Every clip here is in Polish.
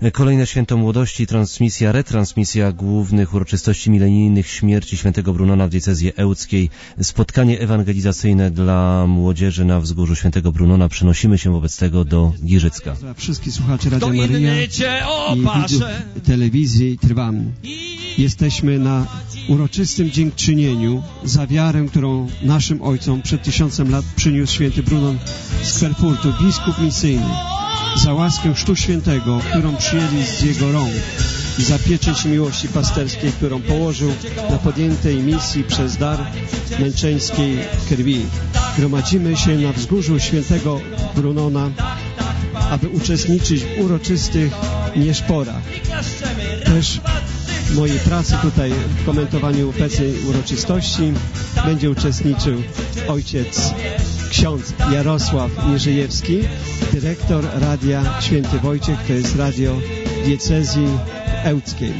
Kolejne Święto Młodości, retransmisja głównych uroczystości milenijnych śmierci świętego Brunona w diecezji ełckiej. Spotkanie ewangelizacyjne dla młodzieży na wzgórzu świętego Brunona. Przenosimy się wobec tego do Giżycka. Dla wszystkich słuchaczy Radia Maryja i widzów telewizji Trwam. Jesteśmy na uroczystym dziękczynieniu za wiarę, którą naszym ojcom przed 1000 lat przyniósł święty Brunon z Querfurtu, biskup misyjny, za łaskę Chrztu Świętego, którą przyjęli z jego rąk i za pieczęć miłości pasterskiej, którą położył na podjętej misji przez dar męczeńskiej krwi. Gromadzimy się na wzgórzu świętego Brunona, aby uczestniczyć w uroczystych nieszporach. Też w mojej pracy tutaj w komentowaniu obecnej uroczystości będzie uczestniczył ojciec ksiądz Jarosław Mierzejewski, dyrektor Radia Święty Wojciech, to jest radio diecezji ełckiej.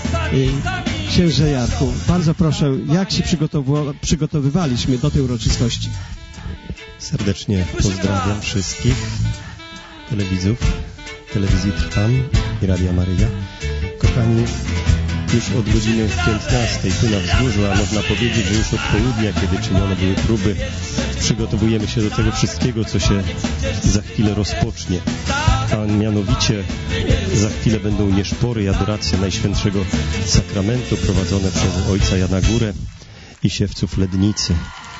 Księże Jarku, bardzo proszę, jak się przygotowywaliśmy do tej uroczystości? Serdecznie pozdrawiam wszystkich telewidzów, telewizji Trwam i Radia Maryja. Kochani, już od godziny 15 tu na wzgórzu, a można powiedzieć, że już od południa, kiedy czynione były próby, przygotowujemy się do tego wszystkiego, co się za chwilę rozpocznie. A mianowicie za chwilę będą nieszpory i adoracja Najświętszego Sakramentu prowadzone przez ojca Jana Górę i siewców Lednicy.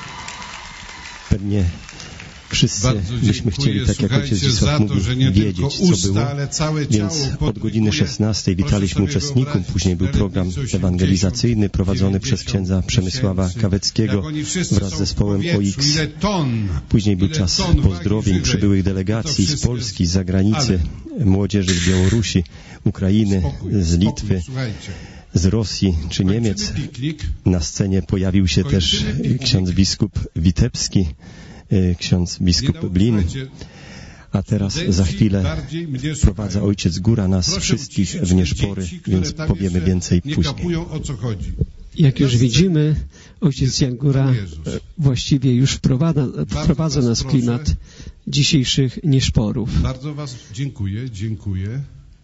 Pewnie wszyscy byśmy chcieli, tak jak ojciec Zdzisław mówił, wiedzieć, co było, więc od godziny 16 witaliśmy uczestników, później był program ewangelizacyjny prowadzony przez księdza Przemysława Kaweckiego wraz z zespołem OX. Później był czas pozdrowień przybyłych delegacji z Polski, z zagranicy, młodzieży z Białorusi, Ukrainy, z Litwy, z Rosji czy Niemiec. Na scenie pojawił się też ksiądz biskup Witebski, ksiądz biskup Blin, a teraz za chwilę wprowadza ojciec Góra nas wszystkich w nieszpory, więc powiemy więcej później. Jak już widzimy, ojciec Jan Góra właściwie już wprowadza nas w klimat dzisiejszych nieszporów. Bardzo was dziękuję.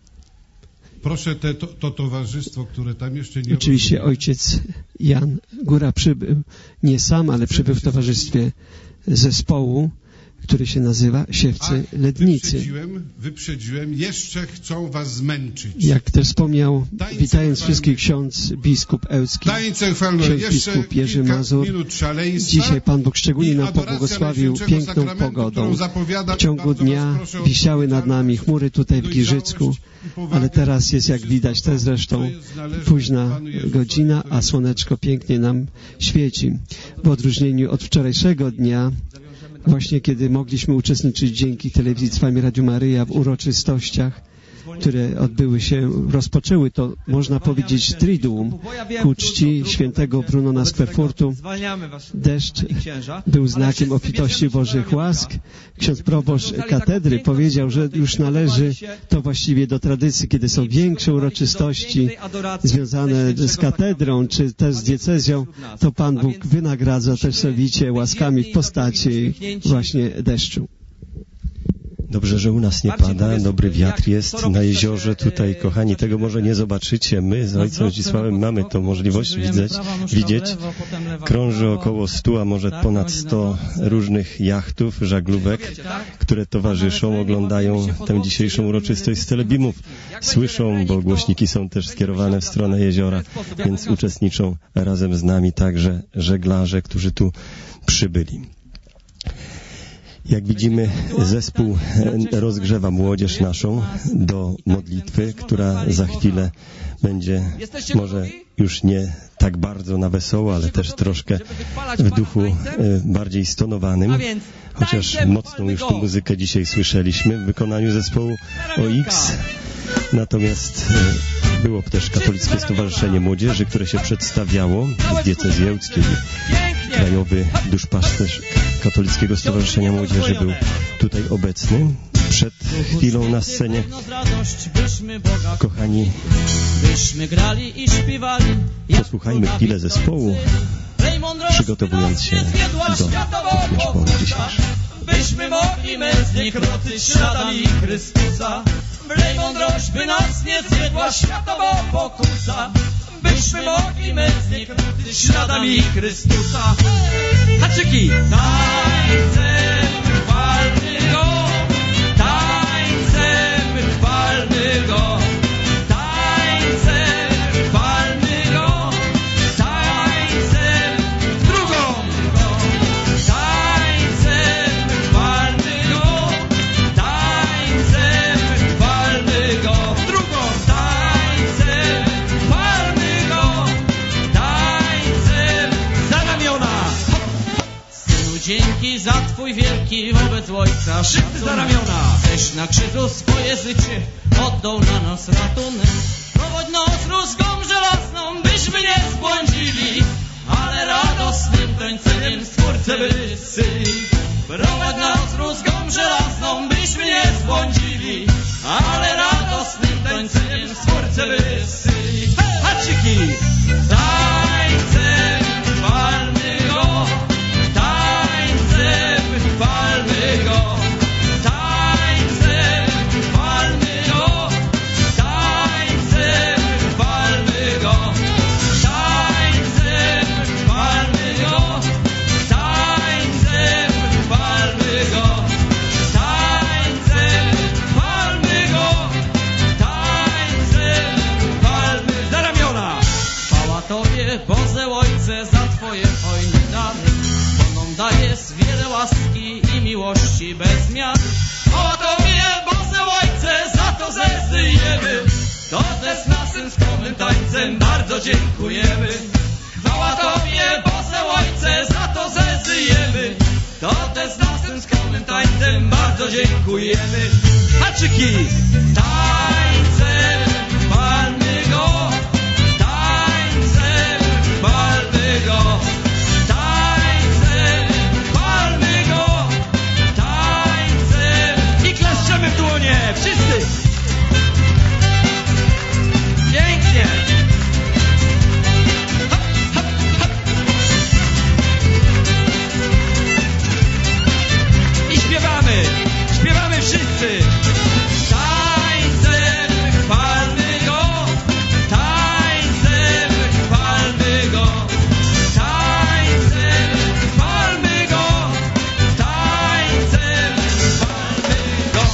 Proszę to towarzystwo, które tam jeszcze nie... Oczywiście ojciec Jan Góra przybył nie sam, ale przybył w towarzystwie zespołu, który się nazywa Siewcy Lednicy. Wyprzedziłem, jeszcze chcą was zmęczyć. Jak też wspomniał, witając wszystkich ksiądz biskup ełcki, ksiądz biskup Jerzy Mazur. Dzisiaj Pan Bóg szczególnie nam pobłogosławił piękną pogodą. W ciągu dnia wisiały nad nami chmury tutaj w Giżycku, ale teraz jest, jak widać, to jest zresztą późna godzina, a słoneczko pięknie nam świeci. W odróżnieniu od wczorajszego dnia, właśnie kiedy mogliśmy uczestniczyć dzięki telewizji Trwam i Radiu Maryja w uroczystościach, które rozpoczęły to, można powiedzieć, triduum ku czci świętego Brunona z Querfurtu. Deszcz był znakiem obfitości Bożych łask. Ksiądz proboszcz katedry powiedział, że już należy to właściwie do tradycji, kiedy są większe uroczystości związane z katedrą, czy też z diecezją, to Pan Bóg wynagradza też sowicie łaskami w postaci właśnie deszczu. Dobrze, że u nas nie pada, dobry wiatr jest na jeziorze tutaj, kochani, tego może nie zobaczycie. My z ojcem Zdzisławem mamy tą możliwość widzieć. Krąży około 100, a może ponad 100 różnych jachtów, żaglówek, które towarzyszą, oglądają tę dzisiejszą uroczystość z telebimów. Słyszą, bo głośniki są też skierowane w stronę jeziora, więc uczestniczą razem z nami także żeglarze, którzy tu przybyli. Jak widzimy, zespół rozgrzewa młodzież naszą do modlitwy, która za chwilę będzie może już nie tak bardzo na wesoło, ale też troszkę w duchu bardziej stonowanym. Chociaż mocną już tę muzykę dzisiaj słyszeliśmy w wykonaniu zespołu OX. Natomiast było też Katolickie Stowarzyszenie Młodzieży, które się przedstawiało z diecezji ełckiej. Krajowy duszpasterz Katolickiego Stowarzyszenia Młodzieży był tutaj obecny. Przed chwilą na scenie, kochani, posłuchajmy chwilę zespołu, przygotowując się do nieszporu dzisiejszych. Byśmy mogli mętnie kroczyć śladami Chrystusa, wlej mądrość, by nas nie zwiedła światowa pokusa, byśmy mogli my zniknąć śladami Chrystusa. Haczyki! Tańcem chwalmy Go, tańcem chwalmy Go, tańcem chwalmy Go, tańcem w drugą Go, tańcem chwalmy Go, tańcem chwalmy Go, w drugą, tańcem chwalmy Go, tańcem za ramiona. Synu, dzięki za Twój wielki wobec Ojca wszyscy za ramiona. Żeś na krzyżu swoje życie oddał na nas ratunek. Prowadź nas rózgą żelazną, byśmy nie zbłądzili, ale radosnym tańceniem Stwórcę wysyli. Prowadź nas rózgą żelazną, byśmy nie zbłądzili, ale radosnym tańceniem Stwórcę wysyli. Haczyki! Tańcem chwalmy Go, tańcem chwalmy Go, tańcem chwalmy Go, tańcem chwalmy Go, tańcem chwalmy Go, tańcem chwalmy Go, tańcem chwalmy Go, tańcem chwalmy za ramiona. Chwała Tobie, Boże Ojcze, za Twoje hojne dary, bo nam dajesz wiele łaski i miłości bez miar. Chwała Tobie, Boże Ojcze, za to, że żyjemy, to też naszym skromnym tańcem bardzo dziękujemy. Chwała Tobie, Boże Ojcze, za to, że żyjemy, to też naszym skromnym tańcem bardzo dziękujemy. Haczyki! Tańcem chwalmy Go, tańcem chwalmy Go, tańcem chwalmy Go, tańcem i klaszczemy w dłonie, wszyscy! Pięknie! Hop, hop, hop. I śpiewamy, śpiewamy wszyscy! Tańcem chwalmy Go, tańcem chwalmy Go, tańcem chwalmy Go, tańcem chwalmy Go.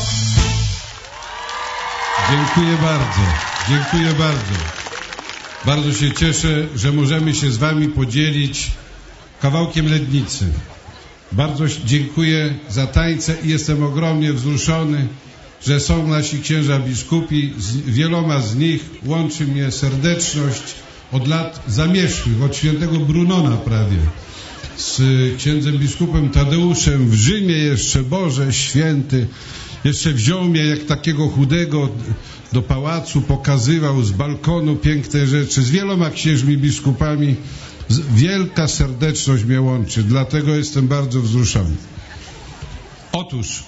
Dziękuję bardzo, dziękuję bardzo. Bardzo się cieszę, że możemy się z Wami podzielić kawałkiem Lednicy. Bardzo dziękuję za tańce i jestem ogromnie wzruszony, że są nasi księża biskupi. Z wieloma z nich łączy mnie serdeczność od lat zamierzchłych, od świętego Brunona prawie. Z księdzem biskupem Tadeuszem w Rzymie jeszcze, Boże Święty, jeszcze wziął mnie jak takiego chudego do pałacu, pokazywał z balkonu piękne rzeczy. Z wieloma księżmi biskupami wielka serdeczność mnie łączy, dlatego jestem bardzo wzruszony. Otóż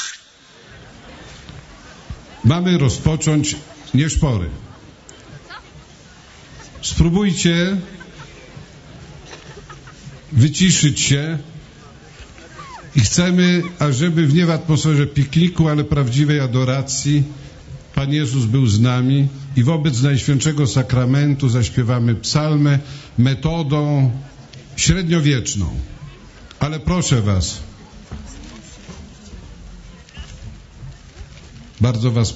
mamy rozpocząć nieszpory. Spróbujcie wyciszyć się i chcemy, ażeby nie w atmosferze pikniku, ale prawdziwej adoracji Pan Jezus był z nami i wobec Najświętszego Sakramentu zaśpiewamy psalmę metodą średniowieczną. Ale proszę Was, bardzo Was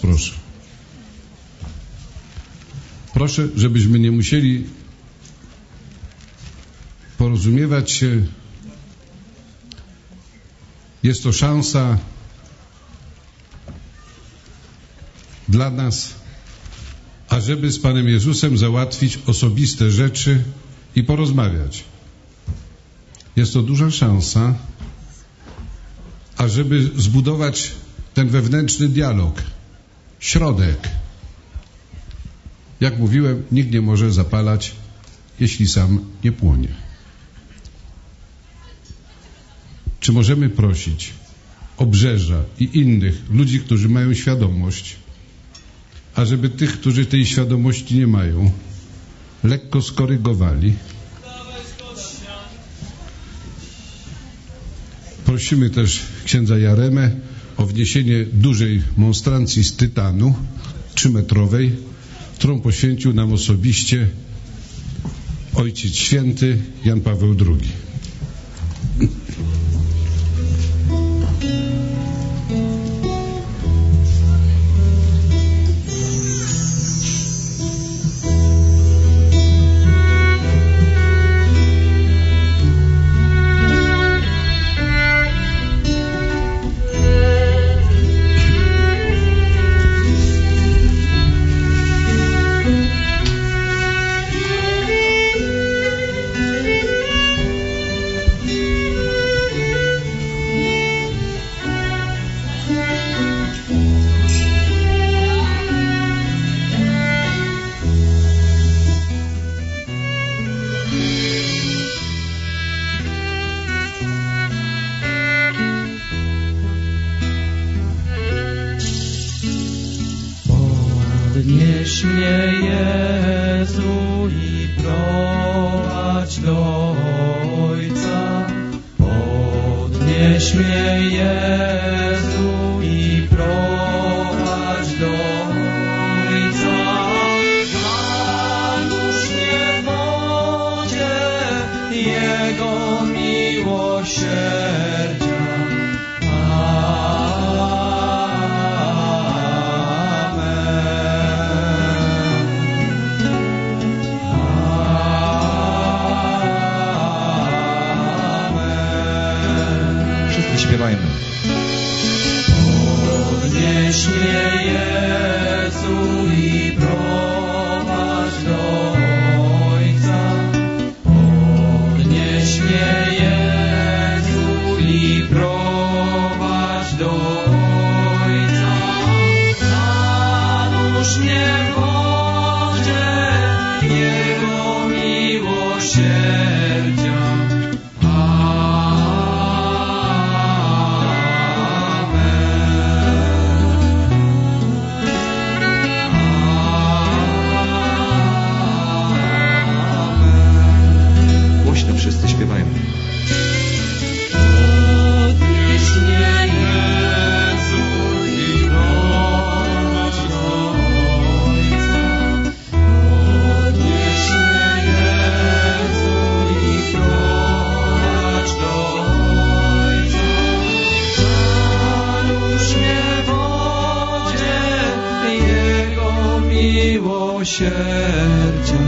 proszę, żebyśmy nie musieli porozumiewać się. Jest to szansa dla nas, ażeby z Panem Jezusem załatwić osobiste rzeczy i porozmawiać. Jest to duża szansa, ażeby zbudować ten wewnętrzny dialog, środek. Jak mówiłem, nikt nie może zapalać, jeśli sam nie płonie. Czy możemy prosić Obrzeża i innych ludzi, którzy mają świadomość, ażeby tych, którzy tej świadomości nie mają, lekko skorygowali? Prosimy też księdza Jaremę o wniesienie dużej monstrancji z tytanu 3-metrowej, którą poświęcił nam osobiście Ojciec Święty Jan Paweł II. Podnieś mnie, Jezu, i prowadź do Ojca. Podnieś mnie, Jezu, i prowadź do Ojca. Zanurz mnie w wodzie Jego miłosierdzia. Śpiewajmy. Podnieś mnie, Jezu, i prowadź do Ojca. Podnieś mnie, Jezu, i prowadź do Ojca. Zanurz mnie w wodzie Jego miłosierdzia. Wszyscy śpiewajmy. Podnieś mnie, Jezu, i prowadź do Ojca. Podnieś mnie, Jezu, i prowadź do Ojca. Zanurz mnie w wodzie Jego miłosierdzia.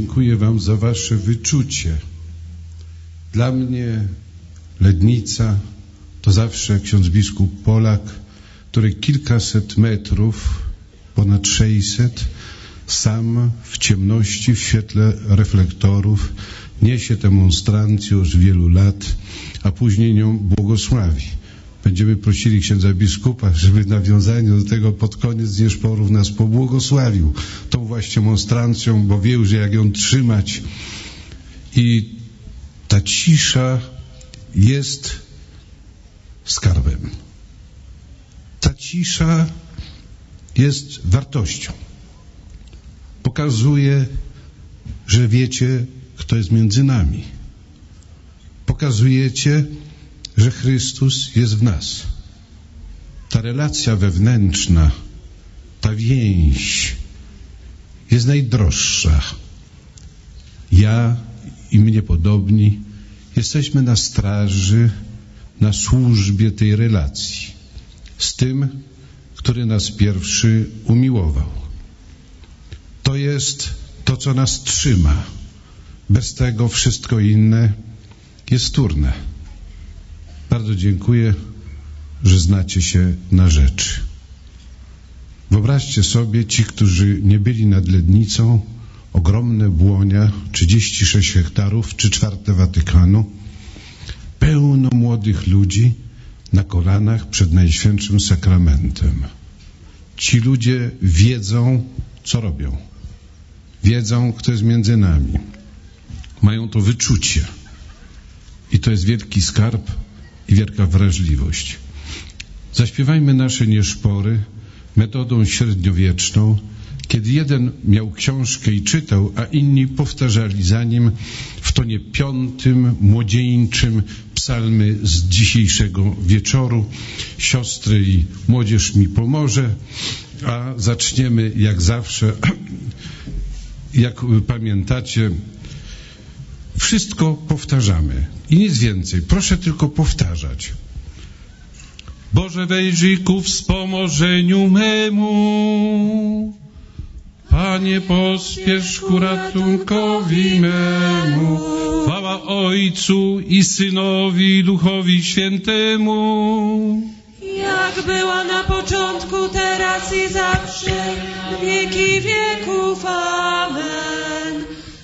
dziękuję wam za wasze wyczucie. Dla mnie Lednica to zawsze ksiądz biskup Polak, który kilkaset metrów, ponad 600, sam w ciemności, w świetle reflektorów niesie tę monstrancję już wielu lat, a później nią błogosławi. Będziemy prosili księdza biskupa, żeby w nawiązaniu do tego pod koniec nieszporów nas pobłogosławił tą właśnie monstrancją, bo wie już, jak ją trzymać. I ta cisza jest skarbem. Ta cisza jest wartością. Pokazuje, że wiecie, kto jest między nami. Pokazujecie, że Chrystus jest w nas. Ta relacja wewnętrzna, ta więź jest najdroższa. Ja i mnie podobni jesteśmy na straży, na służbie tej relacji z tym, który nas pierwszy umiłował. To jest to, co nas trzyma. Bez tego wszystko inne jest wtórne. Bardzo dziękuję, że znacie się na rzeczy. Wyobraźcie sobie, ci, którzy nie byli nad Lednicą, ogromne Błonia, 36 hektarów, 3/4 Watykanu, pełno młodych ludzi na kolanach przed Najświętszym Sakramentem. Ci ludzie wiedzą, co robią. Wiedzą, kto jest między nami. Mają to wyczucie. I to jest wielki skarb i wielka wrażliwość. Zaśpiewajmy nasze nieszpory metodą średniowieczną, kiedy jeden miał książkę i czytał, a inni powtarzali za nim w tonie 5, młodzieńczym, psalmy z dzisiejszego wieczoru. Siostry i młodzież mi pomoże, a zaczniemy jak zawsze, jak pamiętacie, wszystko powtarzamy i nic więcej. Proszę tylko powtarzać. Boże, wejrzyj ku wspomożeniu memu. Panie, pospiesz ku ratunkowi memu. Chwała Ojcu i Synowi i Duchowi Świętemu. Jak była na początku, teraz i zawsze, w wieki wieków. Amen.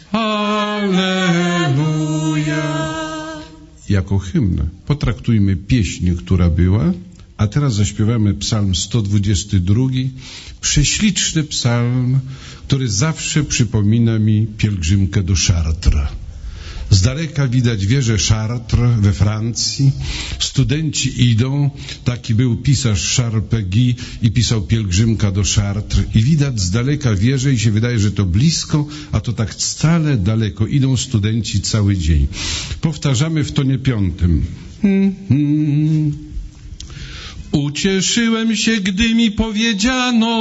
Alleluja. Jako hymn potraktujmy pieśń, która była, a teraz zaśpiewamy psalm 122, prześliczny psalm, który zawsze przypomina mi pielgrzymkę do Chartres. Z daleka widać wieżę Chartres we Francji. Studenci idą, taki był pisarz Charles Péguy i pisał Pielgrzymka do Chartres. I widać z daleka wieżę i się wydaje, że to blisko, a to tak stale daleko. Idą studenci cały dzień. Powtarzamy w tonie 5. Ucieszyłem się, gdy mi powiedziano.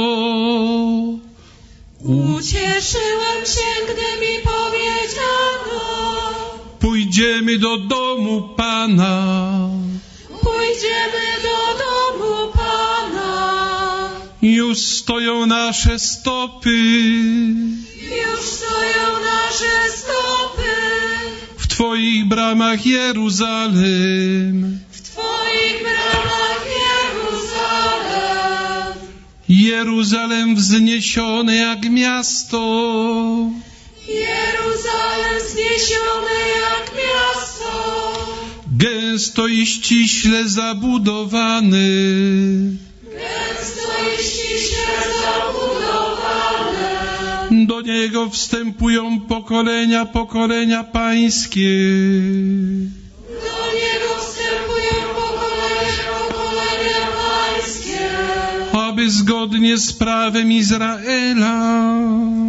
Ucieszyłem się, gdy mi powiedziano. Pójdziemy do domu Pana. Pójdziemy do domu Pana. Już stoją nasze stopy. Już stoją nasze stopy. W Twoich bramach Jeruzalem. W Twoich bramach Jeruzalem. Jeruzalem wzniesiony jak miasto. Jeruzalem wzniesiony jak miasto. Gęsto i ściśle zabudowany. Gęsto i ściśle zabudowany. Do niego wstępują pokolenia pańskie. Do niego wstępują pokolenia pańskie. Aby zgodnie z prawem Izraela.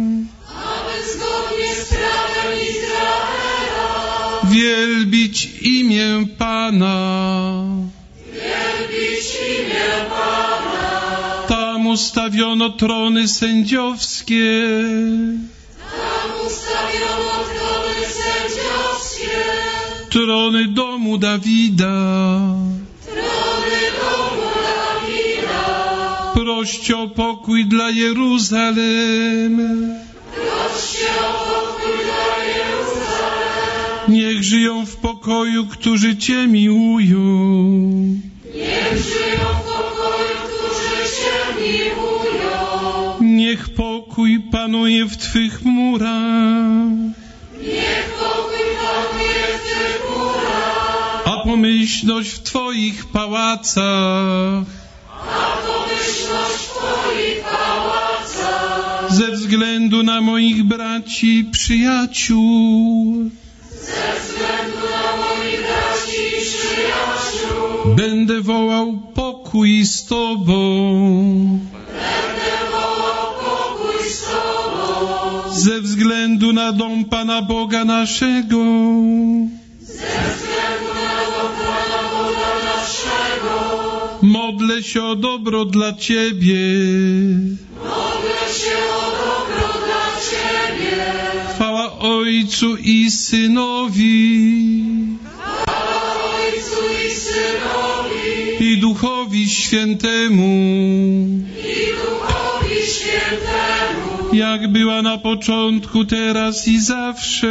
Wielbić imię Pana. Wielbić imię Pana. Tam ustawiono trony sędziowskie. Tam ustawiono trony sędziowskie. Trony domu Dawida. Trony domu Dawida. Proście o pokój dla Jeruzalem. Proście o pokój dla żyją w pokoju, którzy Cię miłują. Niech żyją w pokoju, którzy Cię miłują. Niech pokój panuje w Twych murach. Niech pokój panuje w Twych murach. A pomyślność w Twoich pałacach. A pomyślność w Twoich pałacach. Ze względu na moich braci i przyjaciół. Ze względu na moich braci i przyjaciół. Będę wołał pokój z Tobą. Będę wołał pokój z Tobą. Ze względu na dom Pana Boga naszego. Ze względu na dom Pana Boga naszego. Modlę się o dobro dla Ciebie. Modlę się o dobro dla Ciebie. Chwała Ojcu i Synowi. Chwała Ojcu i Synowi. I Duchowi Świętemu. I Duchowi Świętemu. Jak była na początku, teraz i zawsze.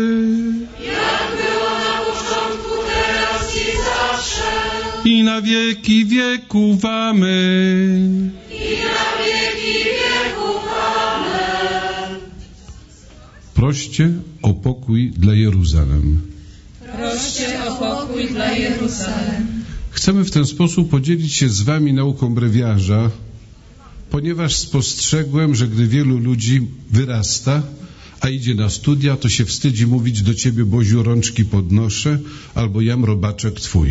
Jak była na początku, teraz i zawsze. I na wieki wieków. Amen. I na wieki wieków. Amen. Proście o pokój dla Jeruzalem. Proście o pokój dla Jeruzalem. Chcemy w ten sposób podzielić się z Wami nauką brewiarza, ponieważ spostrzegłem, że gdy wielu ludzi wyrasta, a idzie na studia, to się wstydzi mówić do Ciebie: Boziu, rączki podnoszę, albo jam robaczek Twój.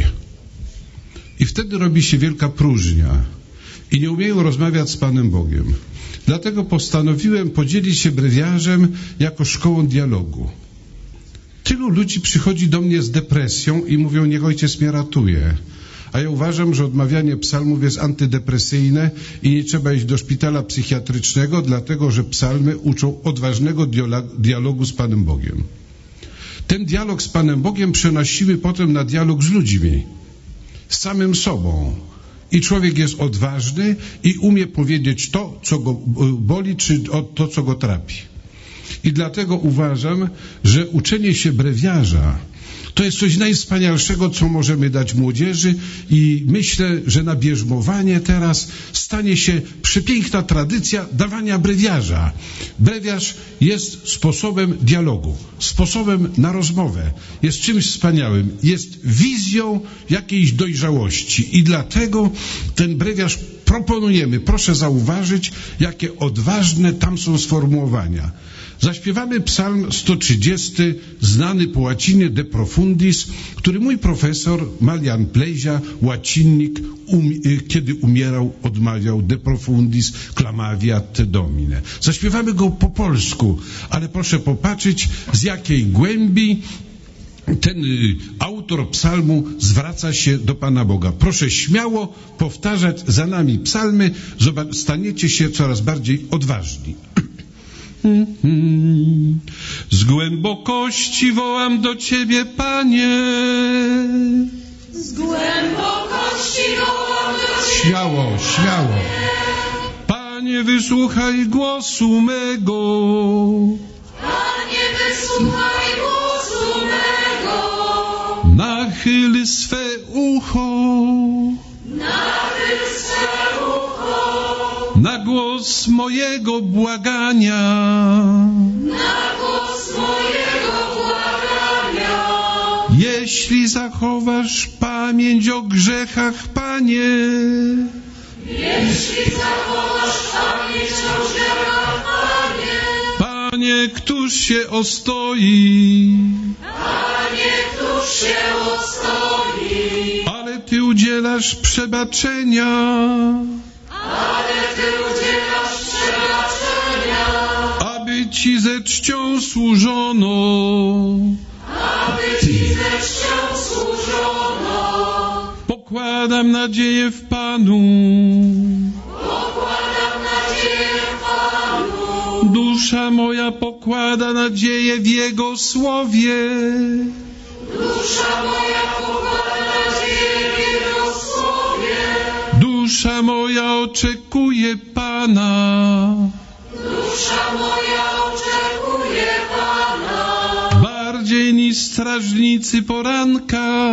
I wtedy robi się wielka próżnia i nie umieją rozmawiać z Panem Bogiem. Dlatego postanowiłem podzielić się brewiarzem jako szkołą dialogu. Tylu ludzi przychodzi do mnie z depresją i mówią: niech Ojciec mnie ratuje. A ja uważam, że odmawianie psalmów jest antydepresyjne i nie trzeba iść do szpitala psychiatrycznego, dlatego że psalmy uczą odważnego dialogu z Panem Bogiem. Ten dialog z Panem Bogiem przenosimy potem na dialog z ludźmi, z samym sobą. I człowiek jest odważny i umie powiedzieć to, co go boli, czy to, co go trapi. I dlatego uważam, że uczenie się brewiarza to jest coś najwspanialszego, co możemy dać młodzieży, i myślę, że na bierzmowanie teraz stanie się przepiękna tradycja dawania brewiarza. Brewiarz jest sposobem dialogu, sposobem na rozmowę, jest czymś wspaniałym, jest wizją jakiejś dojrzałości i dlatego ten brewiarz proponujemy. Proszę zauważyć, jakie odważne tam są sformułowania. Zaśpiewamy psalm 130, znany po łacinie De Profundis, który mój profesor Marian Plejzia, łacinnik, kiedy umierał, odmawiał De Profundis clamaviat te Domine. Zaśpiewamy go po polsku, ale proszę popatrzeć, z jakiej głębi ten autor psalmu zwraca się do Pana Boga. Proszę śmiało powtarzać za nami psalmy, staniecie się coraz bardziej odważni. Z głębokości wołam do Ciebie, Panie. Z głębokości wołam do Ciebie. Śmiało, śmiało. Panie, wysłuchaj głosu mego. Panie, wysłuchaj głosu mego. Nachyl swe ucho. Nachyl swe ucho. Na głos mojego błagania. Na głos mojego błagania. Jeśli zachowasz pamięć o grzechach, Panie. Jeśli zachowasz pamięć o grzechach, Panie. Panie, któż się ostoi? Panie, któż się ostoi? Ale Ty udzielasz przebaczenia. Ale Ty udzielasz przebaczenia. Aby Ci ze czcią służono. Aby Ci ze czcią służono. Pokładam nadzieję w Panu. Pokładam nadzieję w Panu. Dusza moja pokłada nadzieję w Jego słowie. Dusza moja pokłada nadzieję w Jego słowie. Dusza moja oczekuje Pana. Dusza moja oczekuje Pana. Bardziej niż strażnicy poranka.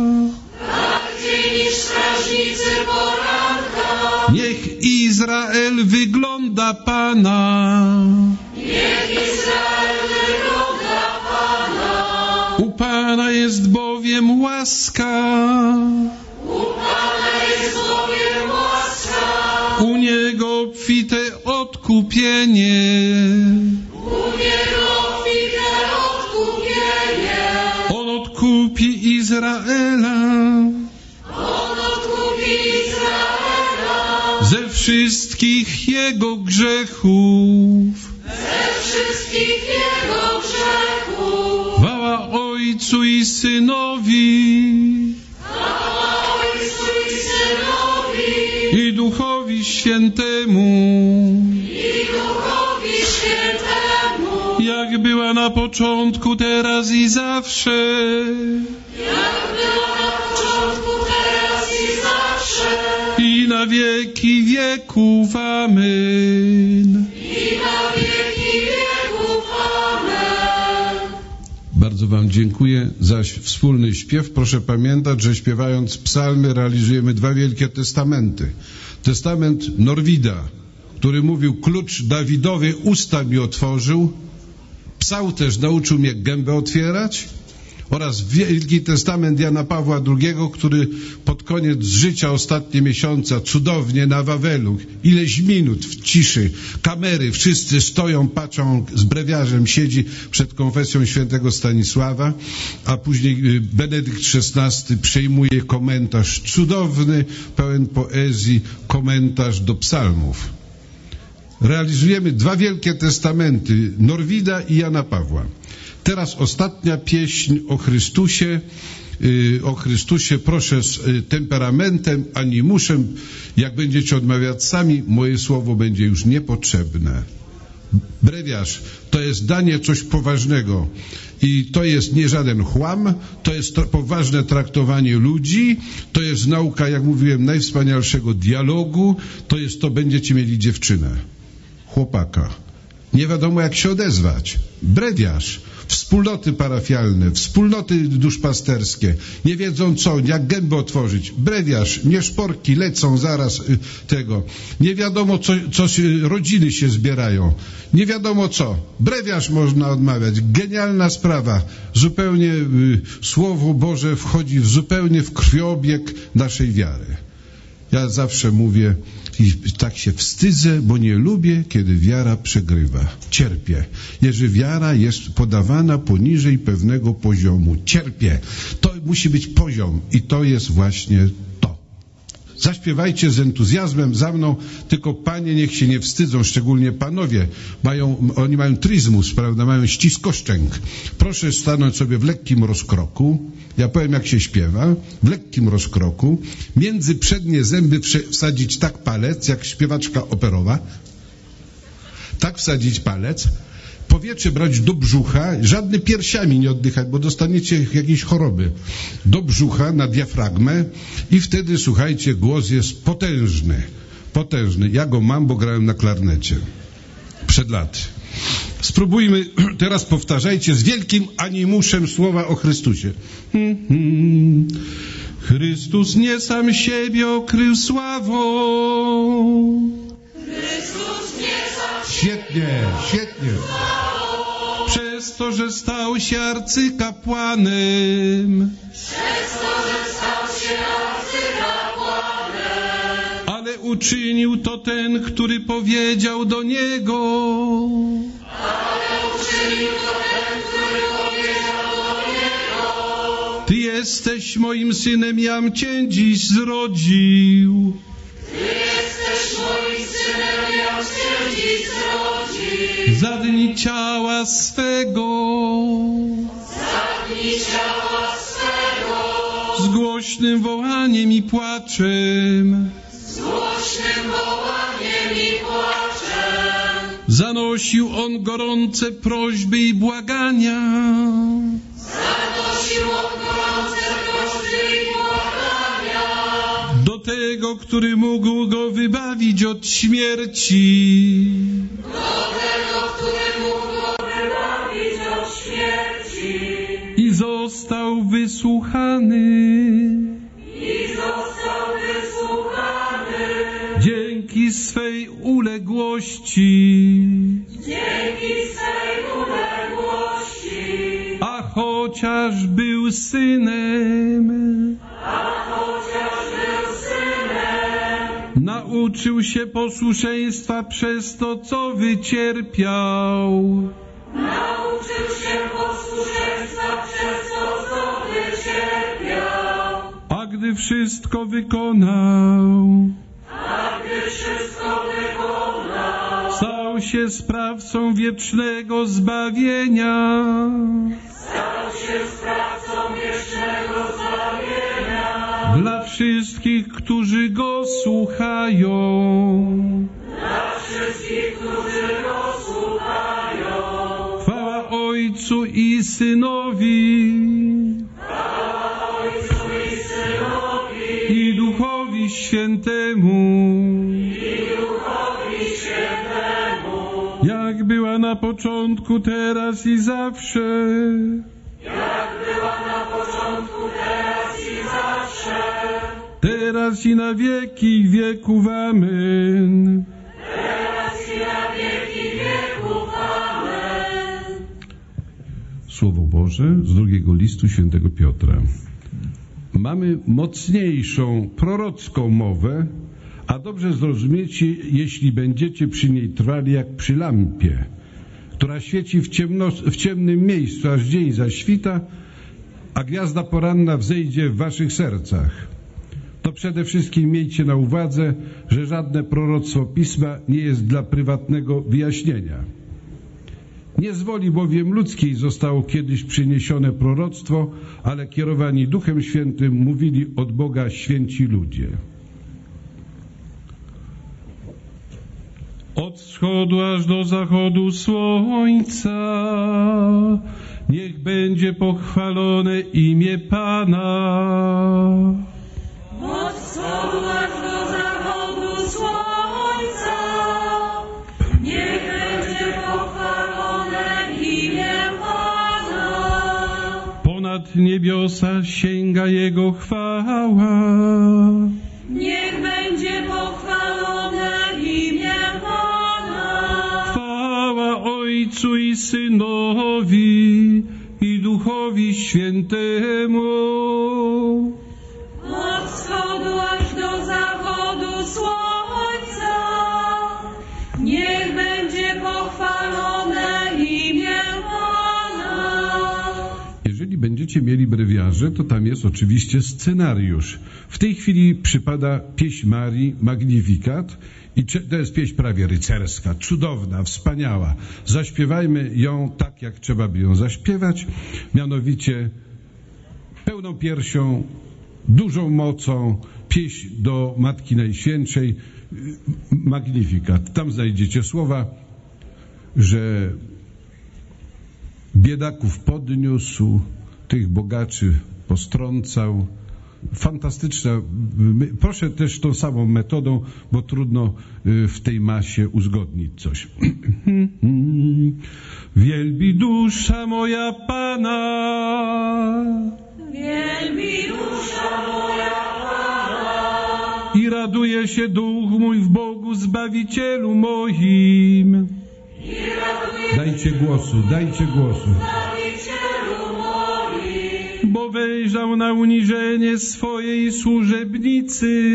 Bardziej niż strażnicy poranka. Niech Izrael wygląda Pana. Niech Izrael wygląda Pana. U Pana jest bowiem łaska. U Pana jest bowiem łaska. U Niego obfite odkupienie. U Niego obfite odkupienie. On odkupi Izraela. On odkupi Izraela. Ze wszystkich jego grzechów. Ze wszystkich jego grzechów. Chwała Ojcu i Synowi. Chwała Ojcu i Synowi. I Duchowi Świętemu. I Duchowi Świętemu. Jak była na początku, teraz i zawsze. Jak była na początku, teraz i zawsze. I na wieki wieków. Amen. I na wieki wieków. Amen. Bardzo Wam dziękuję za wspólny śpiew. Proszę pamiętać, że śpiewając psalmy realizujemy dwa wielkie testamenty. Testament Norwida, który mówił: klucz Dawidowy usta mi otworzył. Psałterz nauczył mnie gębę otwierać. Oraz Wielki Testament Jana Pawła II, który pod koniec życia, ostatnie miesiące, cudownie na Wawelu, ileś minut w ciszy, kamery, wszyscy stoją, patrzą, z brewiarzem siedzi przed konfesją świętego Stanisława, a później Benedykt XVI przejmuje komentarz cudowny, pełen poezji, komentarz do psalmów. Realizujemy dwa wielkie testamenty, Norwida i Jana Pawła. Teraz ostatnia pieśń o Chrystusie. O Chrystusie, proszę, z temperamentem, animuszem. Jak będziecie odmawiać sami, moje słowo będzie już niepotrzebne. Brewiarz to jest danie coś poważnego i to jest nie żaden chłam, to jest poważne traktowanie ludzi, to jest nauka, jak mówiłem, najwspanialszego dialogu, to będziecie mieli dziewczynę, chłopaka. Nie wiadomo, jak się odezwać. Brewiarz, wspólnoty parafialne, wspólnoty duszpasterskie, nie wiedzą co, jak gębę otworzyć. Brewiarz, nieszporki lecą zaraz tego. Nie wiadomo, co rodziny się zbierają. Nie wiadomo co. Brewiarz można odmawiać. Genialna sprawa. Zupełnie Słowo Boże wchodzi zupełnie w krwiobieg naszej wiary. Ja zawsze mówię i tak się wstydzę, bo nie lubię, kiedy wiara przegrywa. Cierpię. Jeżeli wiara jest podawana poniżej pewnego poziomu. Cierpię. To musi być poziom i to jest właśnie to. Zaśpiewajcie z entuzjazmem za mną, tylko panie niech się nie wstydzą, szczególnie panowie. Oni mają tryzmus, prawda, mają ściskoszczęk. Proszę stanąć sobie w lekkim rozkroku. Ja powiem, jak się śpiewa. W lekkim rozkroku. Między przednie zęby wsadzić tak palec, jak śpiewaczka operowa. Tak wsadzić palec. Powietrze brać do brzucha. Żadne piersiami nie oddychać, bo dostaniecie jakieś choroby. Do brzucha, na diafragmę. I wtedy, słuchajcie, głos jest potężny. Potężny. Ja go mam, bo grałem na klarnecie. Przed laty. Spróbujmy, teraz powtarzajcie z wielkim animuszem słowa o Chrystusie. Chrystus nie sam siebie okrył sławą. Chrystus nie sam Świetnie, świetnie. Przez to, że stał się arcykapłanem. Przez to, że stał się arcykapłanem. Ale uczynił to ten, który powiedział do Niego. Ale uczynił to ten, który powiedział do Niego. Ty jesteś moim synem, jam Cię dziś zrodził. Ty jesteś moim synem, jam Cię dziś zrodził. Za dni ciała swego. Za dni ciała swego. Z głośnym wołaniem i płaczem. Z głośnym wołaniem i płaczem. Zanosił on gorące prośby i błagania. Zanosił on gorące prośby i błagania. Do tego, który mógł go wybawić od śmierci. Do tego, który mógł go wybawić od śmierci. I został wysłuchany. Dzięki swej uległości. A chociaż był synem. Nauczył się posłuszeństwa przez to, co wycierpiał. A gdy wszystko wykonał, stał się sprawcą wiecznego zbawienia. Dla wszystkich, którzy Go słuchają. Chwała Ojcu i Synowi. I Duchowi Świętemu. Jak była na początku, teraz i zawsze. Teraz i na wieki wieków. Amen. Słowo Boże z drugiego listu świętego Piotra. Mamy mocniejszą, prorocką mowę, a dobrze zrozumiecie, jeśli będziecie przy niej trwali jak przy lampie, która świeci w ciemnym miejscu, aż dzień zaświta, a gwiazda poranna wzejdzie w waszych sercach. To przede wszystkim miejcie na uwadze, że żadne proroctwo Pisma nie jest dla prywatnego wyjaśnienia. Nie z woli bowiem ludzkiej zostało kiedyś przyniesione proroctwo, ale kierowani Duchem Świętym mówili od Boga święci ludzie. Od wschodu aż do zachodu słońca niech będzie pochwalone imię Pana. Od wschodu aż do zachodu słońca niech będzie pochwalone imię Pana. Ponad niebiosa sięga Jego chwała. Niech będzie pochwalone imię Pana. Chwała Ojcu i Synowi i Duchowi Świętemu. Od wschodu aż do zachodu słońca niech będzie pochwalone imię Pana. Jeżeli będziecie mieli brewiarze, to tam jest oczywiście scenariusz. W tej chwili przypada pieśń Marii, Magnificat, i to jest pieśń prawie rycerska, cudowna, wspaniała. Zaśpiewajmy ją tak, jak trzeba by ją zaśpiewać, mianowicie pełną piersią, dużą mocą, pieśń do Matki Najświętszej, Magnificat. Tam znajdziecie słowa, że biedaków podniósł, tych bogaczy postrącał. Fantastyczna. Proszę też tą samą metodą, bo trudno w tej masie uzgodnić coś. Wielbi dusza moja Pana. Wielbi dusza moja Pana. I raduje się duch mój w Bogu Zbawicielu moim. Dajcie głosu. Bo wejrzał na uniżenie swojej służebnicy.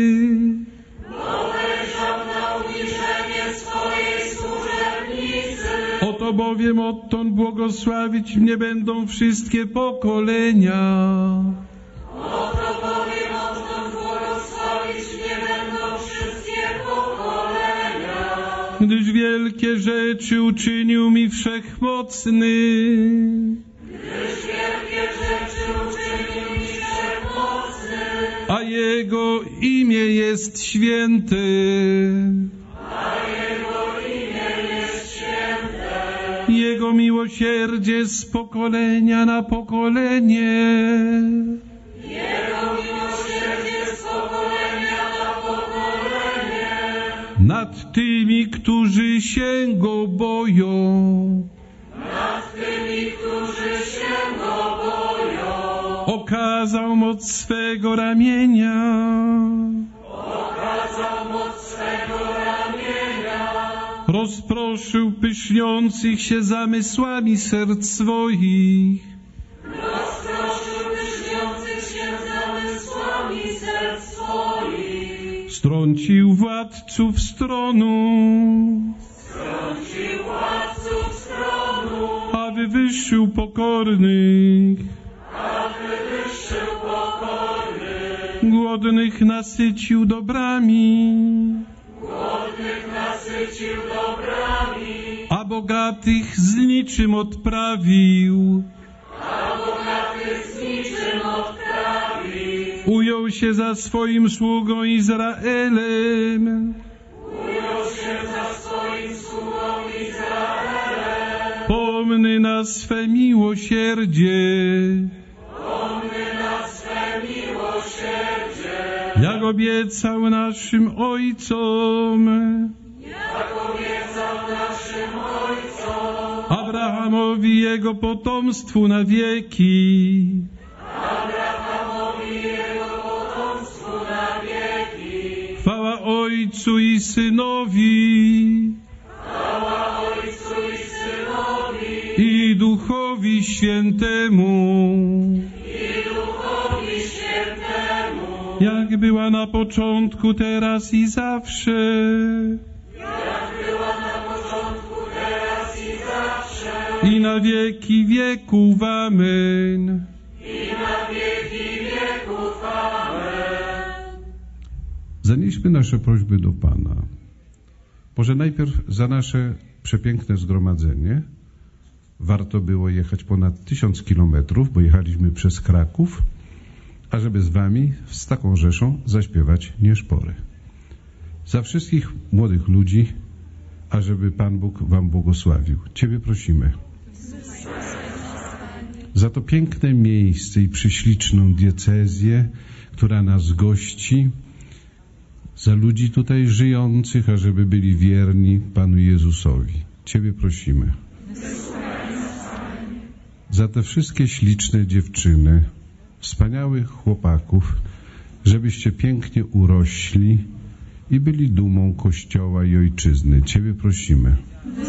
Oto bowiem odtąd błogosławić mnie będą wszystkie pokolenia. Gdyż wielkie rzeczy uczynił mi Wszechmocny. A Jego imię jest święte. Jego miłosierdzie z pokolenia na pokolenie. Nad tymi, którzy się Go boją. okazał moc swego ramienia. Rozproszył pyszniących się zamysłami serc swoich. Strącił władców stronu. A wywyższył pokornych. Głodnych nasycił dobrami. A bogatych z niczym odprawił. Ujął się za swoim sługą Izraelem. Pomny na swe miłosierdzie. Jak obiecał naszym ojcom. Abrahamowi i jego potomstwu na wieki. Chwała Ojcu i Synowi. I Duchowi Świętemu. Jak była na początku, teraz i zawsze. I na wieki wieków. Amen. Zanieśmy nasze prośby do Pana. Może najpierw za nasze przepiękne zgromadzenie. Warto było jechać ponad 1000 kilometrów, bo jechaliśmy przez Kraków, ażeby z Wami, z taką rzeszą, zaśpiewać nieszpory. Za wszystkich młodych ludzi, ażeby Pan Bóg Wam błogosławił. Ciebie prosimy. Za to piękne miejsce i prześliczną diecezję, która nas gości, za ludzi tutaj żyjących, ażeby byli wierni Panu Jezusowi. Ciebie prosimy. Za te wszystkie śliczne dziewczyny, wspaniałych chłopaków, żebyście pięknie urośli i byli dumą Kościoła i Ojczyzny. Ciebie prosimy.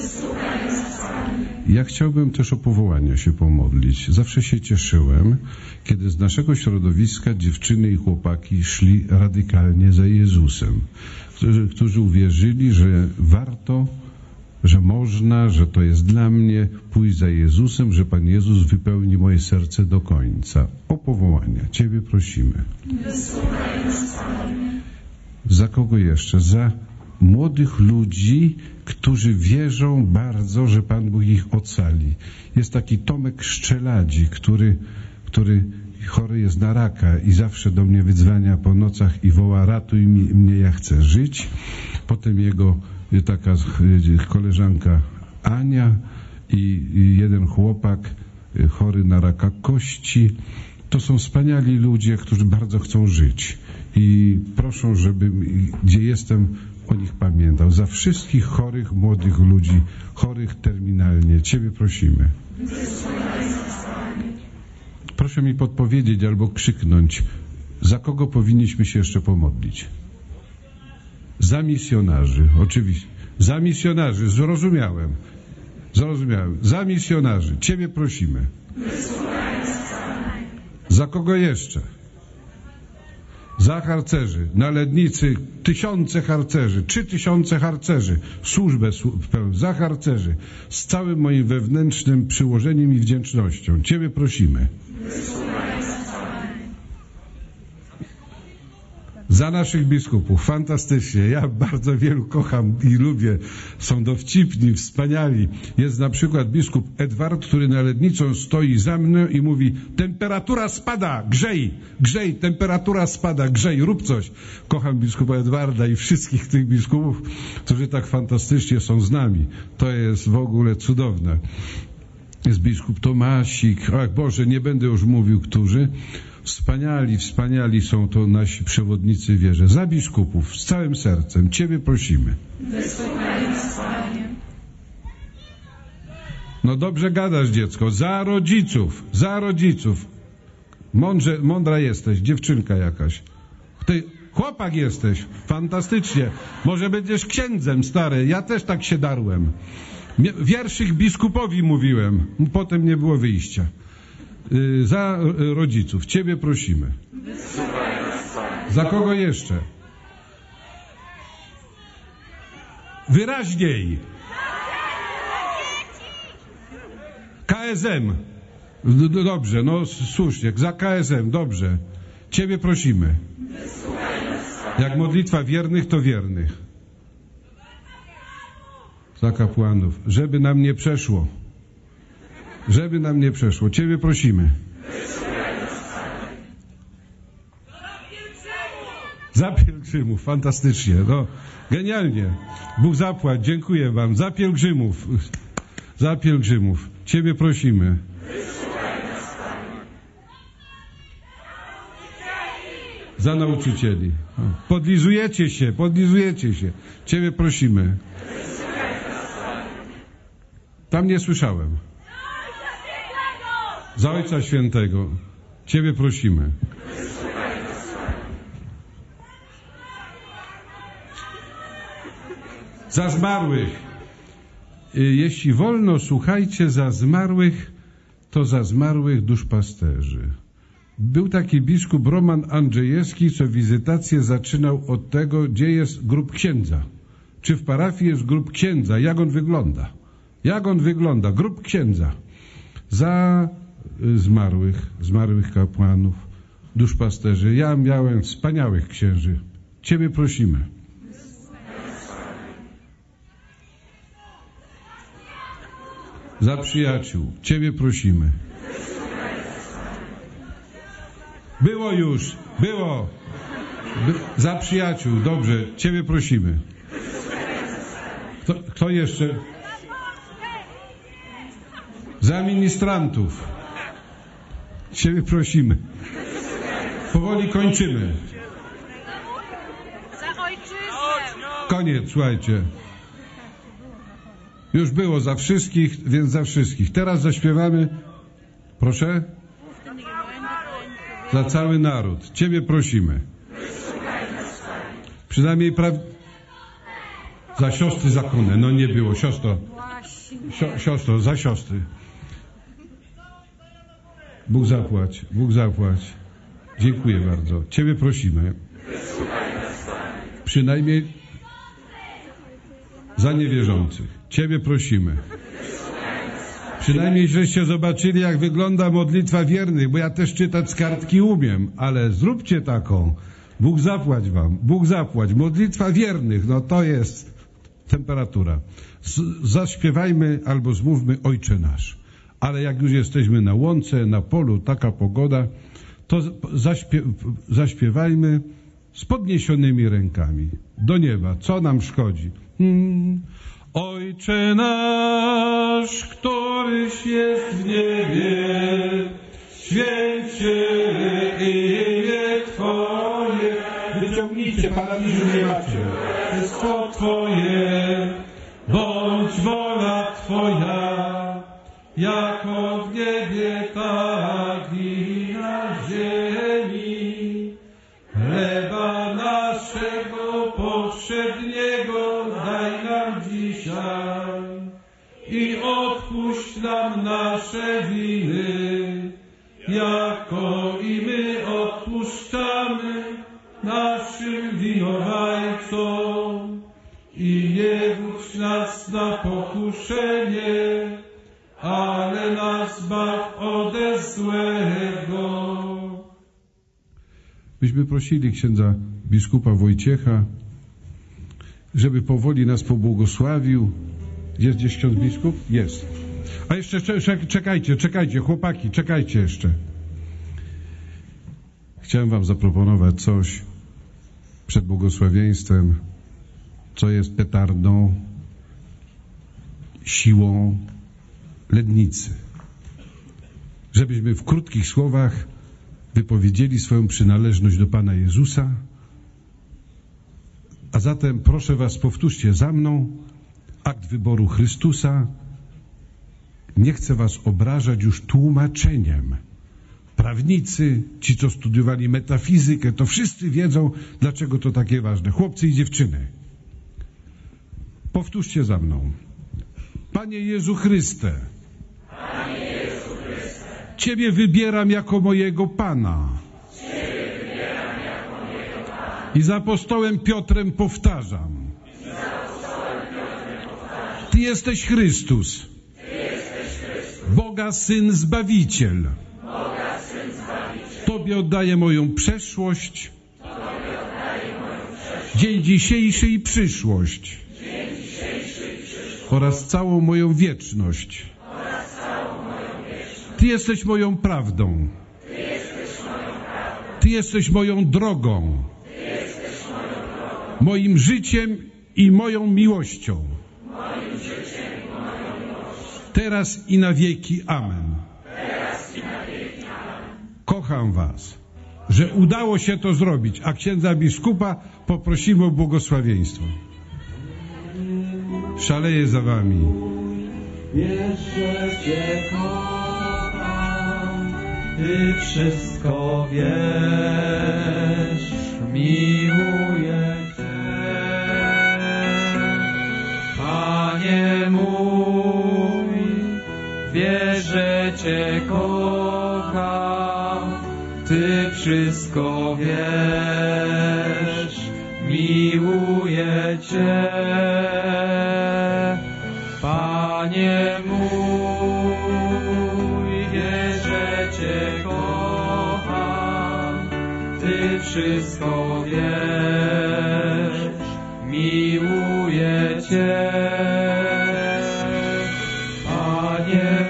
Ja chciałbym też o powołania się pomodlić. Zawsze się cieszyłem, kiedy z naszego środowiska dziewczyny i chłopaki szli radykalnie za Jezusem, którzy uwierzyli, że warto, że można, że to jest dla mnie pójść za Jezusem, że Pan Jezus wypełni moje serce do końca. O powołania. Ciebie prosimy. Za kogo jeszcze? Za młodych ludzi, którzy wierzą bardzo, że Pan Bóg ich ocali. Jest taki Tomek Szczeladzi, który chory jest na raka i zawsze do mnie wydzwania po nocach i woła: ratuj mnie, ja chcę żyć. Potem jego taka koleżanka Ania i jeden chłopak chory na raka kości. To są wspaniali ludzie, którzy bardzo chcą żyć i proszą, żebym, gdzie jestem, o nich pamiętał. Za wszystkich chorych, młodych ludzi, chorych terminalnie. Ciebie prosimy. Proszę mi podpowiedzieć albo krzyknąć, za kogo powinniśmy się jeszcze pomodlić. Za misjonarzy, oczywiście. Za misjonarzy, zrozumiałem. Za misjonarzy. Ciebie prosimy. Za kogo jeszcze? Za harcerzy. Na Lednicy 1000 harcerzy, 3000 harcerzy. Służbę pełną. Za harcerzy. Z całym moim wewnętrznym przyłożeniem i wdzięcznością. Ciebie prosimy. Za naszych biskupów. Fantastycznie. Ja bardzo wielu kocham i lubię. Są dowcipni, wspaniali. Jest na przykład biskup Edward, który na Lednicą stoi za mną i mówi: temperatura spada, grzej, temperatura spada, grzej, rób coś. Kocham biskupa Edwarda i wszystkich tych biskupów, którzy tak fantastycznie są z nami. To jest w ogóle cudowne. Jest biskup Tomasik. Ach Boże, nie będę już mówił, którzy. Wspaniali są to nasi przewodnicy wierze. Za biskupów, z całym sercem. Ciebie prosimy. No dobrze gadasz, dziecko. Za rodziców. Mądra jesteś, dziewczynka jakaś. Ty chłopak jesteś, fantastycznie. Może będziesz księdzem, stary. Ja też tak się darłem. Wierszyk biskupowi mówiłem. Potem nie było wyjścia. Za rodziców. Ciebie prosimy. Za kogo jeszcze? Wyraźniej. KSM. Dobrze, no słusznie. Za KSM, dobrze. Ciebie prosimy. Jak modlitwa wiernych, to wiernych. Za kapłanów. Żeby nam nie przeszło. Żeby nam nie przeszło. Ciebie prosimy. Za pielgrzymów. Fantastycznie. No, genialnie. Bóg zapłać. Dziękuję wam. Za pielgrzymów. Za pielgrzymów. Ciebie prosimy. Za nauczycieli. Podlizujecie się. Ciebie prosimy. Tam nie słyszałem. Za Ojca Świętego. Ciebie prosimy. Za zmarłych. Jeśli wolno, słuchajcie, za zmarłych, to za zmarłych duszpasterzy. Był taki biskup Roman Andrzejewski, co wizytację zaczynał od tego, gdzie jest grób księdza. Czy w parafii jest grób księdza? Jak on wygląda? Grób księdza. Za zmarłych kapłanów, duszpasterzy. Ja miałem wspaniałych księży. Ciebie prosimy. Za przyjaciół. Ciebie prosimy. Było. Za przyjaciół. Dobrze. Ciebie prosimy. Kto jeszcze? Za ministrantów. Ciebie prosimy. Powoli kończymy. Za ojczyznę. Koniec, słuchajcie. Już było za wszystkich, więc za wszystkich. Teraz zaśpiewamy. Proszę? Za cały naród. Ciebie prosimy. Przynajmniej za siostry zakonne. No nie było. Siostro. Siostro, za siostry. Bóg zapłać. Dziękuję bardzo. Ciebie prosimy. Przynajmniej za niewierzących. Ciebie prosimy. Przynajmniej żeście zobaczyli, jak wygląda modlitwa wiernych, bo ja też czytać z kartki umiem, ale zróbcie taką. Bóg zapłać wam. Modlitwa wiernych, no to jest temperatura. Zaśpiewajmy albo zmówmy Ojcze Nasz. Ale jak już jesteśmy na łące, na polu, taka pogoda, to zaśpiewajmy z podniesionymi rękami do nieba. Co nam szkodzi? Ojcze nasz, któryś jest w niebie, święć się imię Twoje. Wyciągnijcie, paraliżu nie macie. Królestwo Twoje, bądź wola Twoja, jako w niebie, tak i na ziemi. Chleba naszego powszedniego daj nam dzisiaj i odpuść nam nasze winy, jako i my odpuszczamy naszym winowajcom. I nie wódź nas na pokuszenie, ale nas zbaw ode złego. Byśmy prosili księdza biskupa Wojciecha, żeby powoli nas pobłogosławił. Jest gdzieś ksiądz biskup? Jest. A jeszcze czekajcie, chłopaki, czekajcie jeszcze. Chciałem wam zaproponować coś przed błogosławieństwem, co jest petardą, siłą Lednicy. Żebyśmy w krótkich słowach wypowiedzieli swoją przynależność do Pana Jezusa. A zatem proszę was, powtórzcie za mną akt wyboru Chrystusa. Nie chcę was obrażać już tłumaczeniem. prawnicy, ci, co studiowali metafizykę, to wszyscy wiedzą, dlaczego to takie ważne. Chłopcy i dziewczyny, powtórzcie za mną. Panie Jezu Chryste, Ciebie wybieram jako mojego Pana. I z apostołem Piotrem powtarzam. Ty jesteś Chrystus, Boga Syn Zbawiciel. Tobie oddaję moją przeszłość, dzień dzisiejszy i przyszłość oraz całą moją wieczność. Ty jesteś moją prawdą. Ty jesteś moją drogą, moim życiem i moją miłością. Teraz i na wieki. Amen. Kocham was, że udało się to zrobić, a księdza biskupa poprosimy o błogosławieństwo. Szaleję za wami. Wiesz, że Cię kocham, Ty wszystko wiesz, miłuję Cię. Panie mój, wiesz, że Cię kocham, Ty wszystko wiesz, miłuję Cię. Panie mój, wiesz, że Cię kocham, Ty wszystko wiesz, miłuję Cię. Panie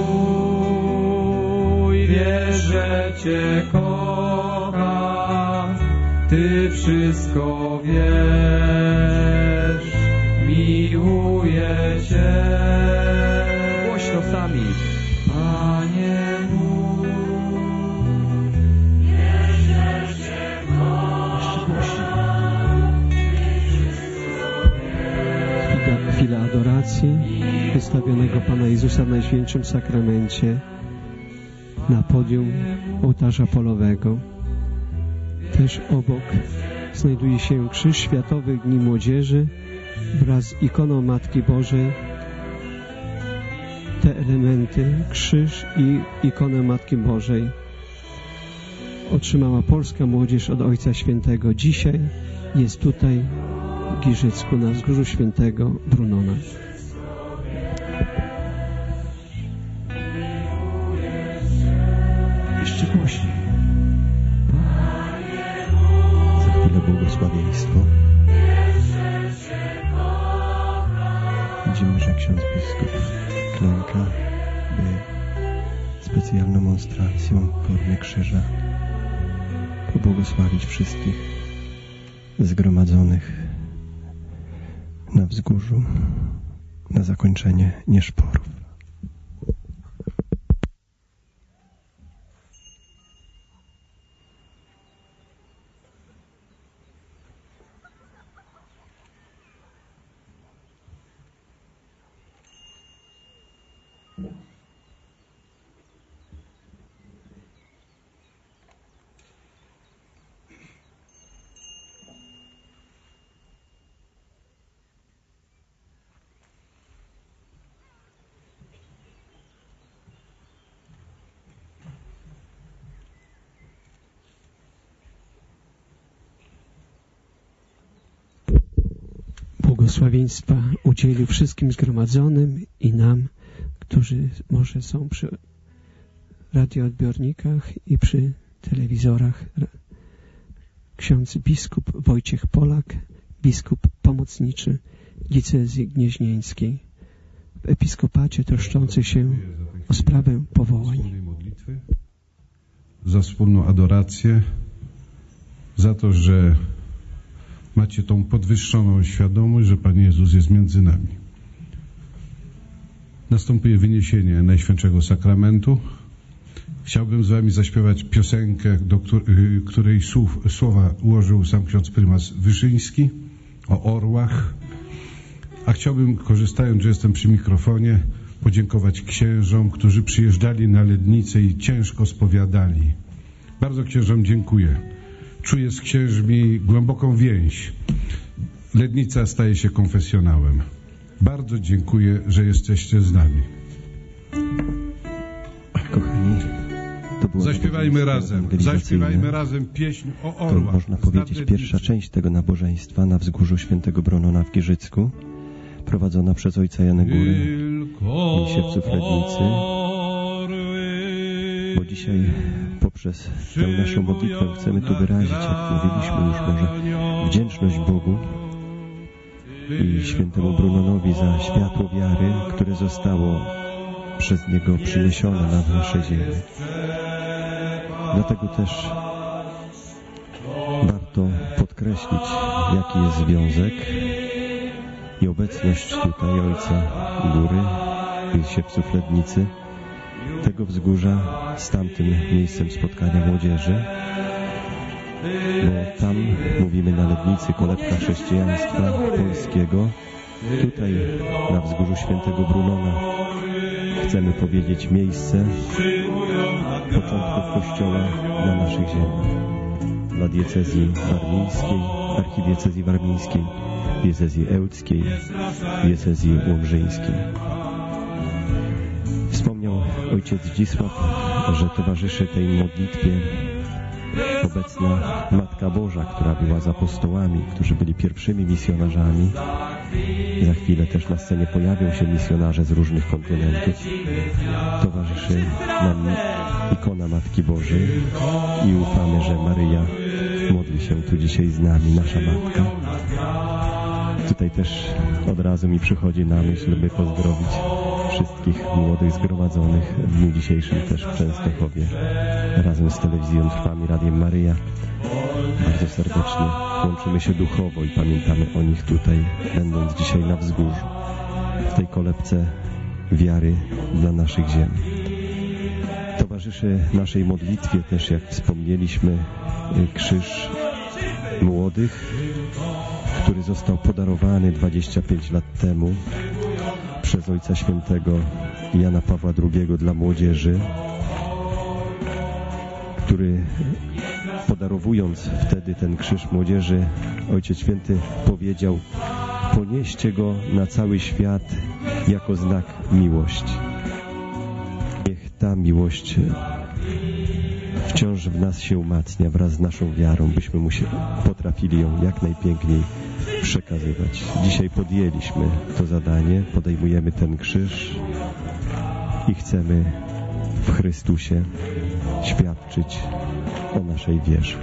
mój, wiesz, że Cię kocham, Ty wszystko wiesz, miłuję Cię. Głośno sami. Panie mój, wiesz, że Cię kocham, Ty wszystko wiesz. Chwila adoracji wystawionego Pana Jezusa w Najświętszym Sakramencie na podium ołtarza polowego. Też obok znajduje się Krzyż Światowych Dni Młodzieży wraz z ikoną Matki Bożej. Te elementy, krzyż i ikonę Matki Bożej, otrzymała polska młodzież od Ojca Świętego. Dzisiaj jest tutaj w Giżycku na wzgórzu Świętego Brunona. Jeszcze głośniej. Za chwilę błogosławieństwo. Widzimy, że ksiądz biskup klęka, by specjalną monstracją w formie krzyża pobłogosławić wszystkich zgromadzonych na wzgórzu na zakończenie nieszporów. Błogosławieństwa udzielił wszystkim zgromadzonym i nam, którzy może są przy radioodbiornikach i przy telewizorach. Ksiądz biskup Wojciech Polak, biskup pomocniczy diecezji gnieźnieńskiej, w episkopacie troszczący się o sprawę powołań. Za wspólną adorację, za to, że macie tą podwyższoną świadomość, że Pan Jezus jest między nami. Następuje wyniesienie Najświętszego Sakramentu. Chciałbym z wami zaśpiewać piosenkę, do której słowa ułożył sam ksiądz prymas Wyszyński, o orłach. A chciałbym, korzystając, że jestem przy mikrofonie, podziękować księżom, którzy przyjeżdżali na Lednicę i ciężko spowiadali. Bardzo księżom dziękuję. Czuję z księżmi głęboką więź. Lednica staje się konfesjonałem. Bardzo dziękuję, że jesteście z nami. Kochani, to było zaśpiewajmy razem pieśń o orłach. To można powiedzieć pierwsza część tego nabożeństwa na wzgórzu Świętego Brunona w Giżycku, prowadzona przez ojca Jana Góry i siewców Lednicy, bo dzisiaj poprzez tę naszą modlitwę chcemy tu wyrazić, jak mówiliśmy już może, wdzięczność Bogu i świętemu Brunonowi za światło wiary, które zostało przez Niego przyniesione na nasze ziemię. Dlatego też warto podkreślić, jaki jest związek i obecność tutaj Ojca Góry i siewców Lednicy, tego wzgórza z tamtym miejscem spotkania młodzieży, bo tam mówimy na Lednicy kolebka chrześcijaństwa polskiego. Tutaj na wzgórzu Świętego Brunona chcemy powiedzieć miejsce początków Kościoła na naszych ziemiach. Dla diecezji warmińskiej, archidiecezji warmińskiej, diecezji ełckiej, diecezji łomżyńskiej. Wspomniał ojciec Zdzisław, że towarzyszy tej modlitwie obecna Matka Boża, która była z apostołami, którzy byli pierwszymi misjonarzami. Za chwilę też na scenie pojawią się misjonarze z różnych kontynentów. Towarzyszy nam ikona Matki Bożej i ufamy, że Maryja modli się tu dzisiaj z nami, nasza Matka. Tutaj też od razu mi przychodzi na myśl, by pozdrowić wszystkich młodych zgromadzonych w dniu dzisiejszym też w Częstochowie razem z Telewizją Trwam i Radiem Maryja. Bardzo serdecznie łączymy się duchowo i pamiętamy o nich tutaj, będąc dzisiaj na wzgórzu, w tej kolebce wiary dla naszych ziem. Towarzyszy naszej modlitwie też, jak wspomnieliśmy, krzyż młodych, który został podarowany 25 lat temu przez Ojca Świętego Jana Pawła II dla młodzieży, który podarowując wtedy ten krzyż młodzieży, Ojciec Święty powiedział: ponieście go na cały świat jako znak miłości. Niech ta miłość wciąż w nas się umacnia wraz z naszą wiarą, byśmy potrafili ją jak najpiękniej przekazywać. Dzisiaj podjęliśmy to zadanie, podejmujemy ten krzyż i chcemy w Chrystusie świadczyć o naszej wierze.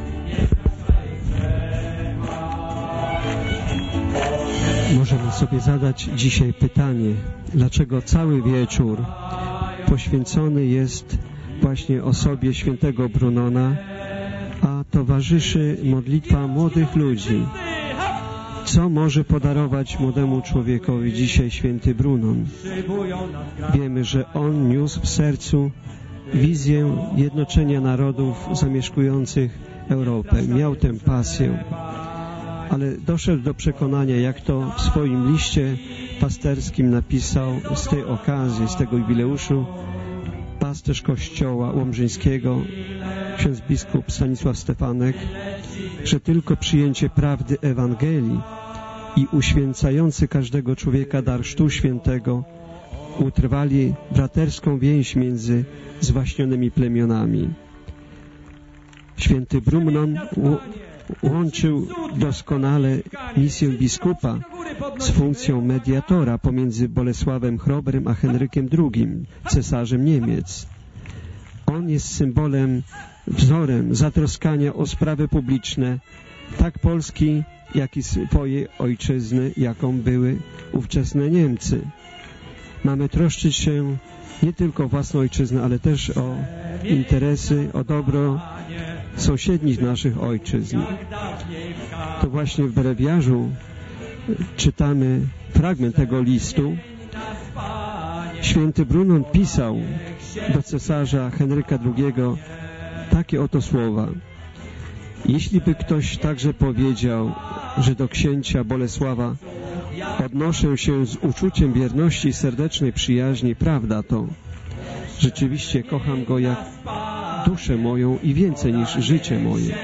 Możemy sobie zadać dzisiaj pytanie, dlaczego cały wieczór poświęcony jest właśnie osobie świętego Brunona, a towarzyszy modlitwa młodych ludzi. Co może podarować młodemu człowiekowi dzisiaj święty Brunon? Wiemy, że on niósł w sercu wizję jednoczenia narodów zamieszkujących Europę. Miał tę pasję, ale doszedł do przekonania, jak to w swoim liście pasterskim napisał z tej okazji, z tego jubileuszu, pasterz Kościoła Łomżyńskiego, ksiądz biskup Stanisław Stefanek, że tylko przyjęcie prawdy Ewangelii i uświęcający każdego człowieka dar Chrztu Świętego utrwali braterską więź między zwaśnionymi plemionami. Święty Brunon łączył doskonale misję biskupa z funkcją mediatora pomiędzy Bolesławem Chrobrym a Henrykiem II, cesarzem Niemiec. On jest symbolem, wzorem zatroskania o sprawy publiczne, tak Polski, jak i swojej ojczyzny, jaką były ówczesne Niemcy. Mamy troszczyć się nie tylko o własną ojczyznę, ale też o interesy, o dobro sąsiednich naszych ojczyzn. To właśnie w brewiarzu czytamy fragment tego listu. Święty Brunon pisał do cesarza Henryka II takie oto słowa: jeśli by ktoś także powiedział, że do księcia Bolesława Odnoszę się z uczuciem wierności i serdecznej przyjaźni. Prawda to. Rzeczywiście kocham Go jak duszę moją i więcej niż życie moje.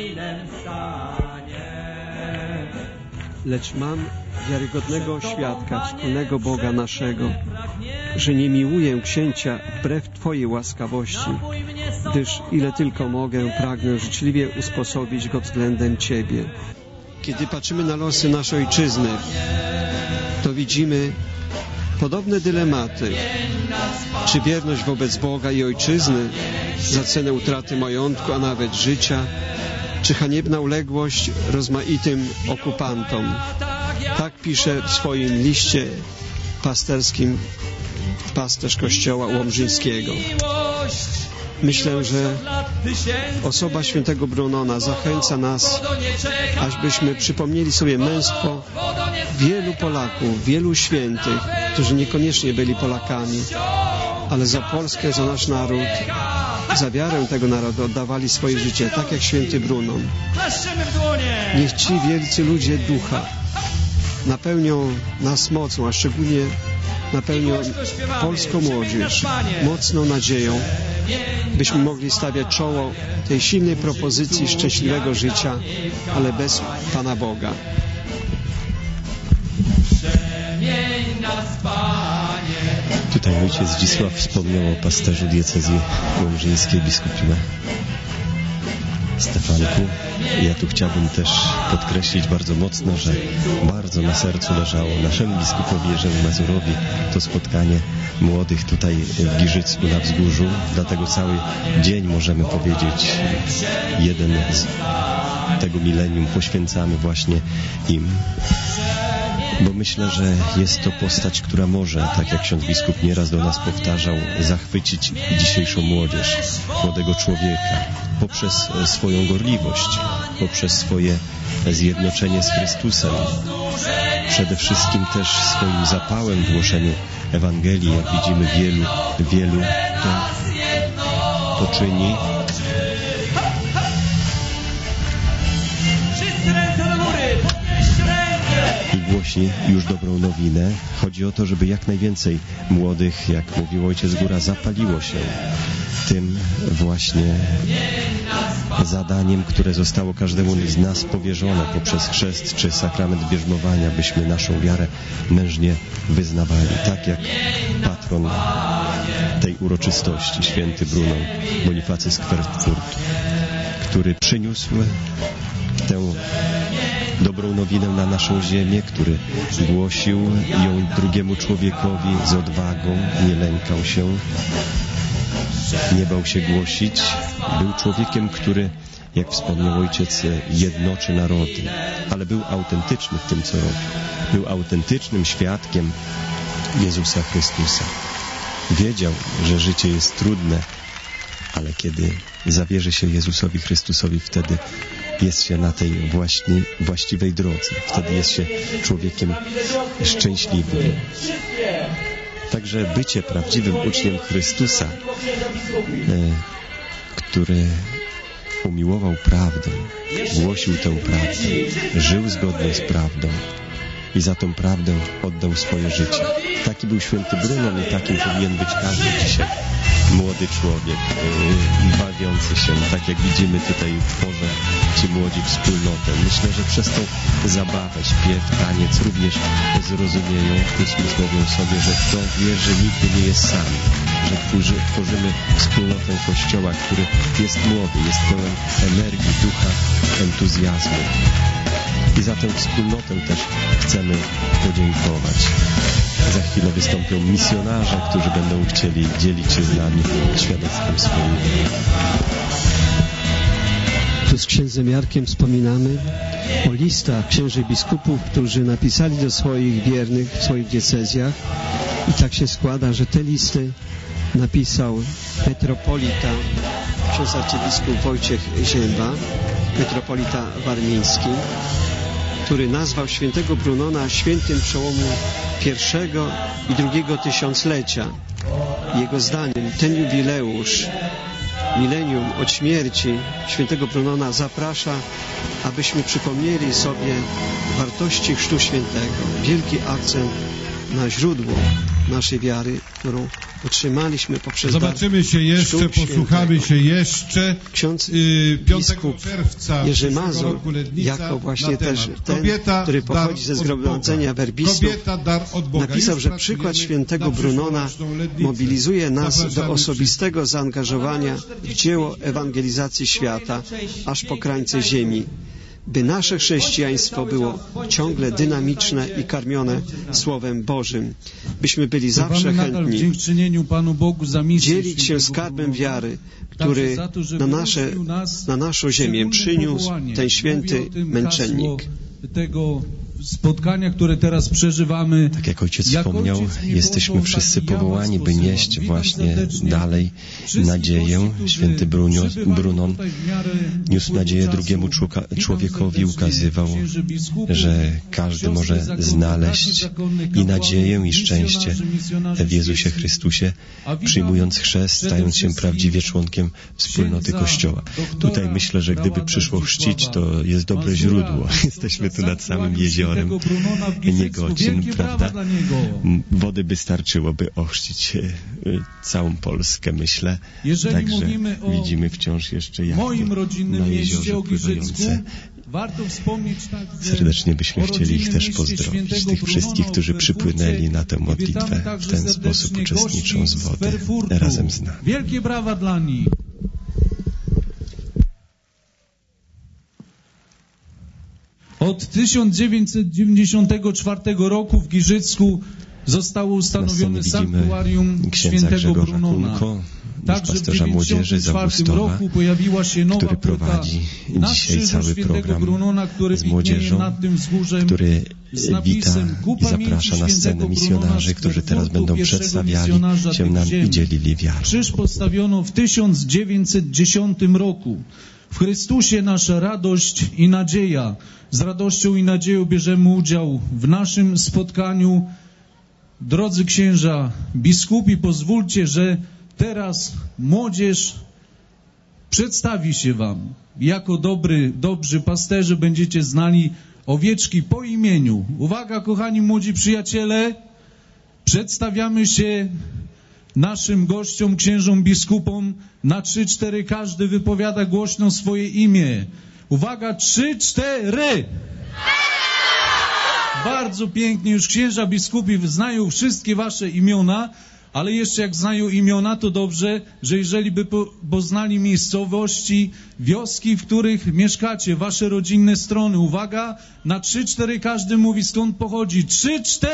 Lecz mam wiarygodnego świadka, wspólnego Boga naszego, że nie miłuję księcia wbrew Twojej łaskawości, gdyż ile tylko mogę, pragnę życzliwie usposobić go względem Ciebie. Kiedy patrzymy na losy naszej ojczyzny, to widzimy podobne dylematy. Czy wierność wobec Boga i ojczyzny za cenę utraty majątku, a nawet życia, czy haniebna uległość rozmaitym okupantom? Tak pisze w swoim liście pasterskim pasterz Kościoła Łomżyńskiego. Myślę, że osoba świętego Brunona zachęca nas, ażbyśmy przypomnieli sobie męstwo wielu Polaków, wielu świętych, którzy niekoniecznie byli Polakami, ale za Polskę, za nasz naród, za wiarę tego narodu oddawali swoje życie, tak jak święty Brunon. Niech ci wielcy ludzie ducha napełnią nas mocą, a szczególnie napełnią polską młodzież mocną nadzieją, byśmy mogli stawiać czoło tej silnej propozycji szczęśliwego życia, ale bez Pana Boga. Tutaj ojciec Zdzisław wspomniał o pasterzu diecezji łomżyńskiej, biskupie Stefanku. Ja tu chciałbym też podkreślić bardzo mocno, że bardzo na sercu leżało naszemu biskupowi Jerzemu Mazurowi to spotkanie młodych tutaj w Giżycku na Wzgórzu. Dlatego cały dzień, możemy powiedzieć, jeden z tego milenium poświęcamy właśnie im. Bo myślę, że jest to postać, która może, tak jak ksiądz biskup nieraz do nas powtarzał, zachwycić dzisiejszą młodzież, młodego człowieka, poprzez swoją gorliwość, poprzez swoje zjednoczenie z Chrystusem, przede wszystkim też swoim zapałem w głoszeniu Ewangelii. Jak widzimy, wielu to czyni. I głosi już dobrą nowinę. Chodzi o to, żeby jak najwięcej młodych, jak mówił ojciec Góra, zapaliło się tym właśnie zadaniem, które zostało każdemu z nas powierzone poprzez chrzest czy sakrament bierzmowania, byśmy naszą wiarę mężnie wyznawali. Tak jak patron tej uroczystości, święty Brunon Bonifacy z Querfurt, który przyniósł tę dobrą nowinę na naszą ziemię, który głosił ją drugiemu człowiekowi z odwagą, nie lękał się, nie bał się głosić. Był człowiekiem, który, jak wspomniał ojciec, jednoczy narody, ale był autentyczny w tym, co robił. Był autentycznym świadkiem Jezusa Chrystusa. Wiedział, że życie jest trudne, ale kiedy zawierzy się Jezusowi Chrystusowi, wtedy jest się na tej właściwej drodze. Wtedy jest się człowiekiem szczęśliwym. Także bycie prawdziwym uczniem Chrystusa, który umiłował prawdę, głosił tę prawdę, żył zgodnie z prawdą i za tą prawdę oddał swoje życie. Taki był święty Brunon i takim powinien być każdy dzisiaj młody człowiek, bawiący się, tak jak widzimy tutaj tworzą ci młodzi wspólnotę. Myślę, że przez tą zabawę, śpiew, taniec również zrozumieją, uzmysłowią sobie, że kto wierzy, nigdy nie jest sam, że tworzymy wspólnotę Kościoła, który jest młody, jest pełen energii, ducha, entuzjazmu. I za tę wspólnotę też chcemy podziękować. Za chwilę wystąpią misjonarze, którzy będą chcieli dzielić się z nami świadectwem swoim. Tu z księdzem Jarkiem wspominamy o listach księży biskupów, którzy napisali do swoich wiernych w swoich diecezjach. I tak się składa, że te listy napisał metropolita, ksiądz arcybiskup Wojciech Zięba, metropolita warmiński, który nazwał świętego Brunona świętym przełomu pierwszego i drugiego tysiąclecia. Jego zdaniem ten jubileusz milenium od śmierci świętego Brunona zaprasza, abyśmy przypomnieli sobie wartości Chrztu Świętego. Wielki akcent na źródło naszej wiary, którą otrzymaliśmy poprzez Zobaczymy się jeszcze, posłuchamy się jeszcze. Ksiądz 5 biskup czerwca Jerzy Mazur, jako właśnie też ten, który pochodzi ze zgromadzenia werbistów, napisał, że przykład świętego Brunona mobilizuje nas do osobistego zaangażowania w dzieło ewangelizacji świata, aż po krańce ziemi, by nasze chrześcijaństwo było ciągle dynamiczne i karmione Słowem Bożym, byśmy byli zawsze chętni dzielić się skarbem wiary, który na naszą ziemię przyniósł ten święty męczennik. Tego spotkania, które teraz przeżywamy. Tak jak Ojciec wspomniał, jesteśmy wszyscy powołani, by nieść właśnie dalej nadzieję. Święty Brunon niósł nadzieję drugiemu człowiekowi, ukazywał, że każdy może znaleźć i nadzieję, i szczęście w Jezusie Chrystusie, przyjmując chrzest, stając się prawdziwie członkiem wspólnoty Kościoła. Tutaj myślę, że gdyby przyszło chrzcić, to jest dobre źródło. Jesteśmy tu nad samym jeziorem. Nie godzin, prawda? Wody by starczyło, by ochrzcić całą Polskę, myślę. Także widzimy wciąż jeszcze jachty na jeziorze pływające. Serdecznie byśmy chcieli ich też pozdrowić, tych wszystkich, którzy przypłynęli na tę modlitwę, w ten sposób uczestniczą z wody razem z nami. Wielkie brawa dla nich. Od 1994 roku w Giżycku zostało ustanowione sanktuarium świętego Brunona. Także w 1994 roku pojawiła się nowa płyta na krzyżu świętego Brunona, który widnieje nad tym wzgórzem z napisem ku pamięci świętego misjonarzy, którzy teraz będą przedstawiali się nam i dzielili wiarę. Krzyż postawiono w 1910 roku. W Chrystusie nasza radość i nadzieja. Z radością i nadzieją bierzemy udział w naszym spotkaniu. Drodzy księża, biskupi, pozwólcie, że teraz młodzież przedstawi się wam. Jako dobrzy pasterze będziecie znali owieczki po imieniu. Uwaga, kochani młodzi przyjaciele, przedstawiamy się naszym gościom, księżom, biskupom na 3-4. Każdy wypowiada głośno swoje imię. Uwaga, 3-4! Bardzo pięknie, już księża, biskupi znają wszystkie wasze imiona, ale jeszcze jak znają imiona, to dobrze, że jeżeli by poznali miejscowości, wioski, w których mieszkacie, wasze rodzinne strony. Uwaga, na 3-4 każdy mówi, skąd pochodzi. 3-4!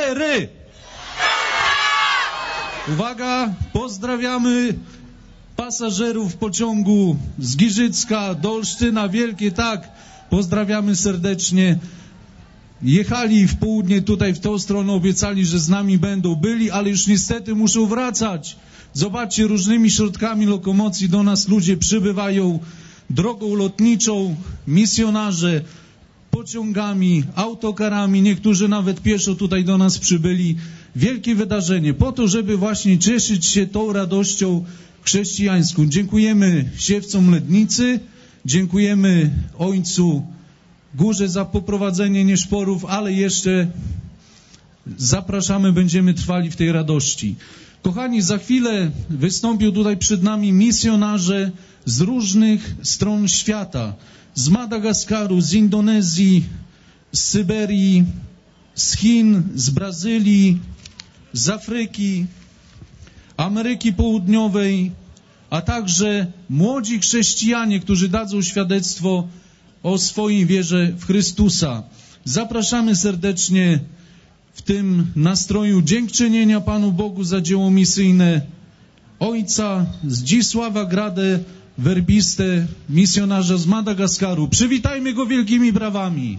Uwaga, pozdrawiamy pasażerów pociągu z Giżycka do Olsztyna. Wielkie tak, pozdrawiamy serdecznie. Jechali w południe tutaj w tą stronę, obiecali, że z nami będą, byli, ale już niestety muszą wracać. Zobaczcie, różnymi środkami lokomocji do nas ludzie przybywają, drogą lotniczą, misjonarze, pociągami, autokarami, niektórzy nawet pieszo tutaj do nas przybyli. Wielkie wydarzenie, po to, żeby właśnie cieszyć się tą radością chrześcijańską. Dziękujemy siewcom Lednicy, dziękujemy ojcu Górze za poprowadzenie nieszporów, ale jeszcze zapraszamy, będziemy trwali w tej radości. Kochani, za chwilę wystąpią tutaj przed nami misjonarze z różnych stron świata. Z Madagaskaru, z Indonezji, z Syberii, z Chin, z Brazylii, z Afryki, Ameryki Południowej, a także młodzi chrześcijanie, którzy dadzą świadectwo o swojej wierze w Chrystusa. Zapraszamy serdecznie w tym nastroju dziękczynienia Panu Bogu za dzieło misyjne ojca Zdzisława Gradę, werbistę, misjonarza z Madagaskaru. Przywitajmy go wielkimi brawami.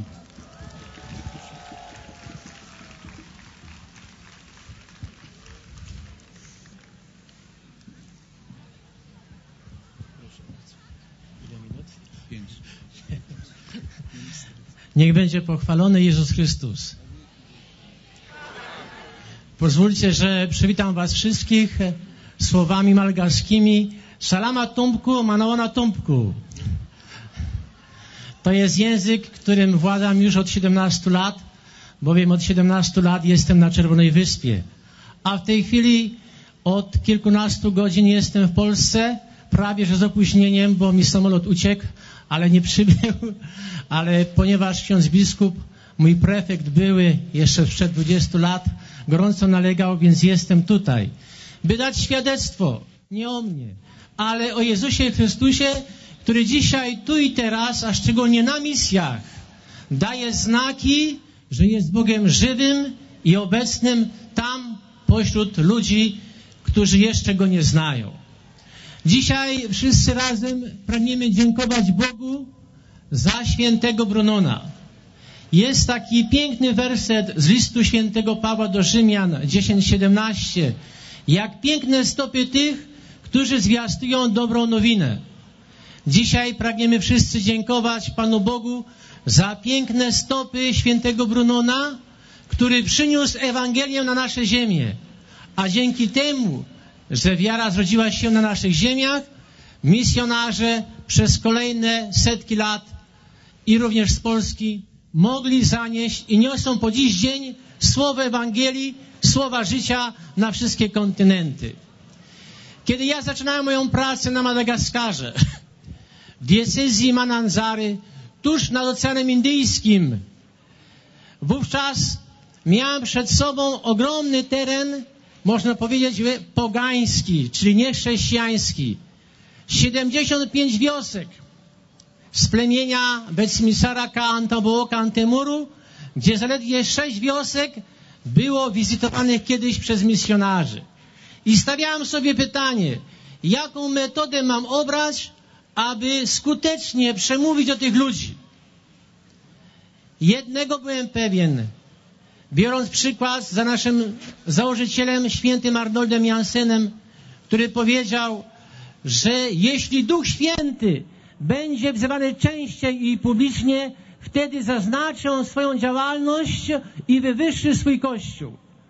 Niech będzie pochwalony Jezus Chrystus. Pozwólcie, że przywitam was wszystkich słowami malgaskimi Salama Tumpku, Manawana Tumpku. To jest język, którym władam już od 17 lat, bowiem od 17 lat jestem na Czerwonej Wyspie. A w tej chwili od kilkunastu godzin jestem w Polsce, prawie że z opóźnieniem, bo mi samolot uciekł, ale nie przybył. Ale ponieważ ksiądz biskup, mój prefekt były jeszcze sprzed 20 lat, gorąco nalegał, więc jestem tutaj, by dać świadectwo, nie o mnie, ale o Jezusie Chrystusie, który dzisiaj, tu i teraz, a szczególnie na misjach, daje znaki, że jest Bogiem żywym i obecnym tam pośród ludzi, którzy jeszcze Go nie znają. Dzisiaj wszyscy razem pragniemy dziękować Bogu za świętego Brunona. Jest taki piękny werset z listu świętego Pawła do Rzymian 10:17. Jak piękne stopy tych, którzy zwiastują dobrą nowinę. Dzisiaj pragniemy wszyscy dziękować Panu Bogu za piękne stopy świętego Brunona, który przyniósł Ewangelię na nasze ziemię. A dzięki temu, że wiara zrodziła się na naszych ziemiach, misjonarze przez kolejne setki lat i również z Polski mogli zanieść i niosą po dziś dzień słowo Ewangelii, słowa życia na wszystkie kontynenty. Kiedy ja zaczynałem moją pracę na Madagaskarze, w diecezji Mananzary, tuż nad Oceanem Indyjskim, wówczas miałem przed sobą ogromny teren, można powiedzieć pogański, czyli niechrześcijański. 75 wiosek z plemienia Betsimisaraka Antabołoka Antemuru, gdzie zaledwie 6 wiosek było wizytowanych kiedyś przez misjonarzy. I stawiałem sobie pytanie, jaką metodę mam obrać, aby skutecznie przemówić do tych ludzi. Jednego byłem pewien, biorąc przykład za naszym założycielem, świętym Arnoldem Jansenem, który powiedział, że jeśli Duch Święty będzie wzywany częściej i publicznie, wtedy zaznaczy on swoją działalność i wywyższy swój Kościół.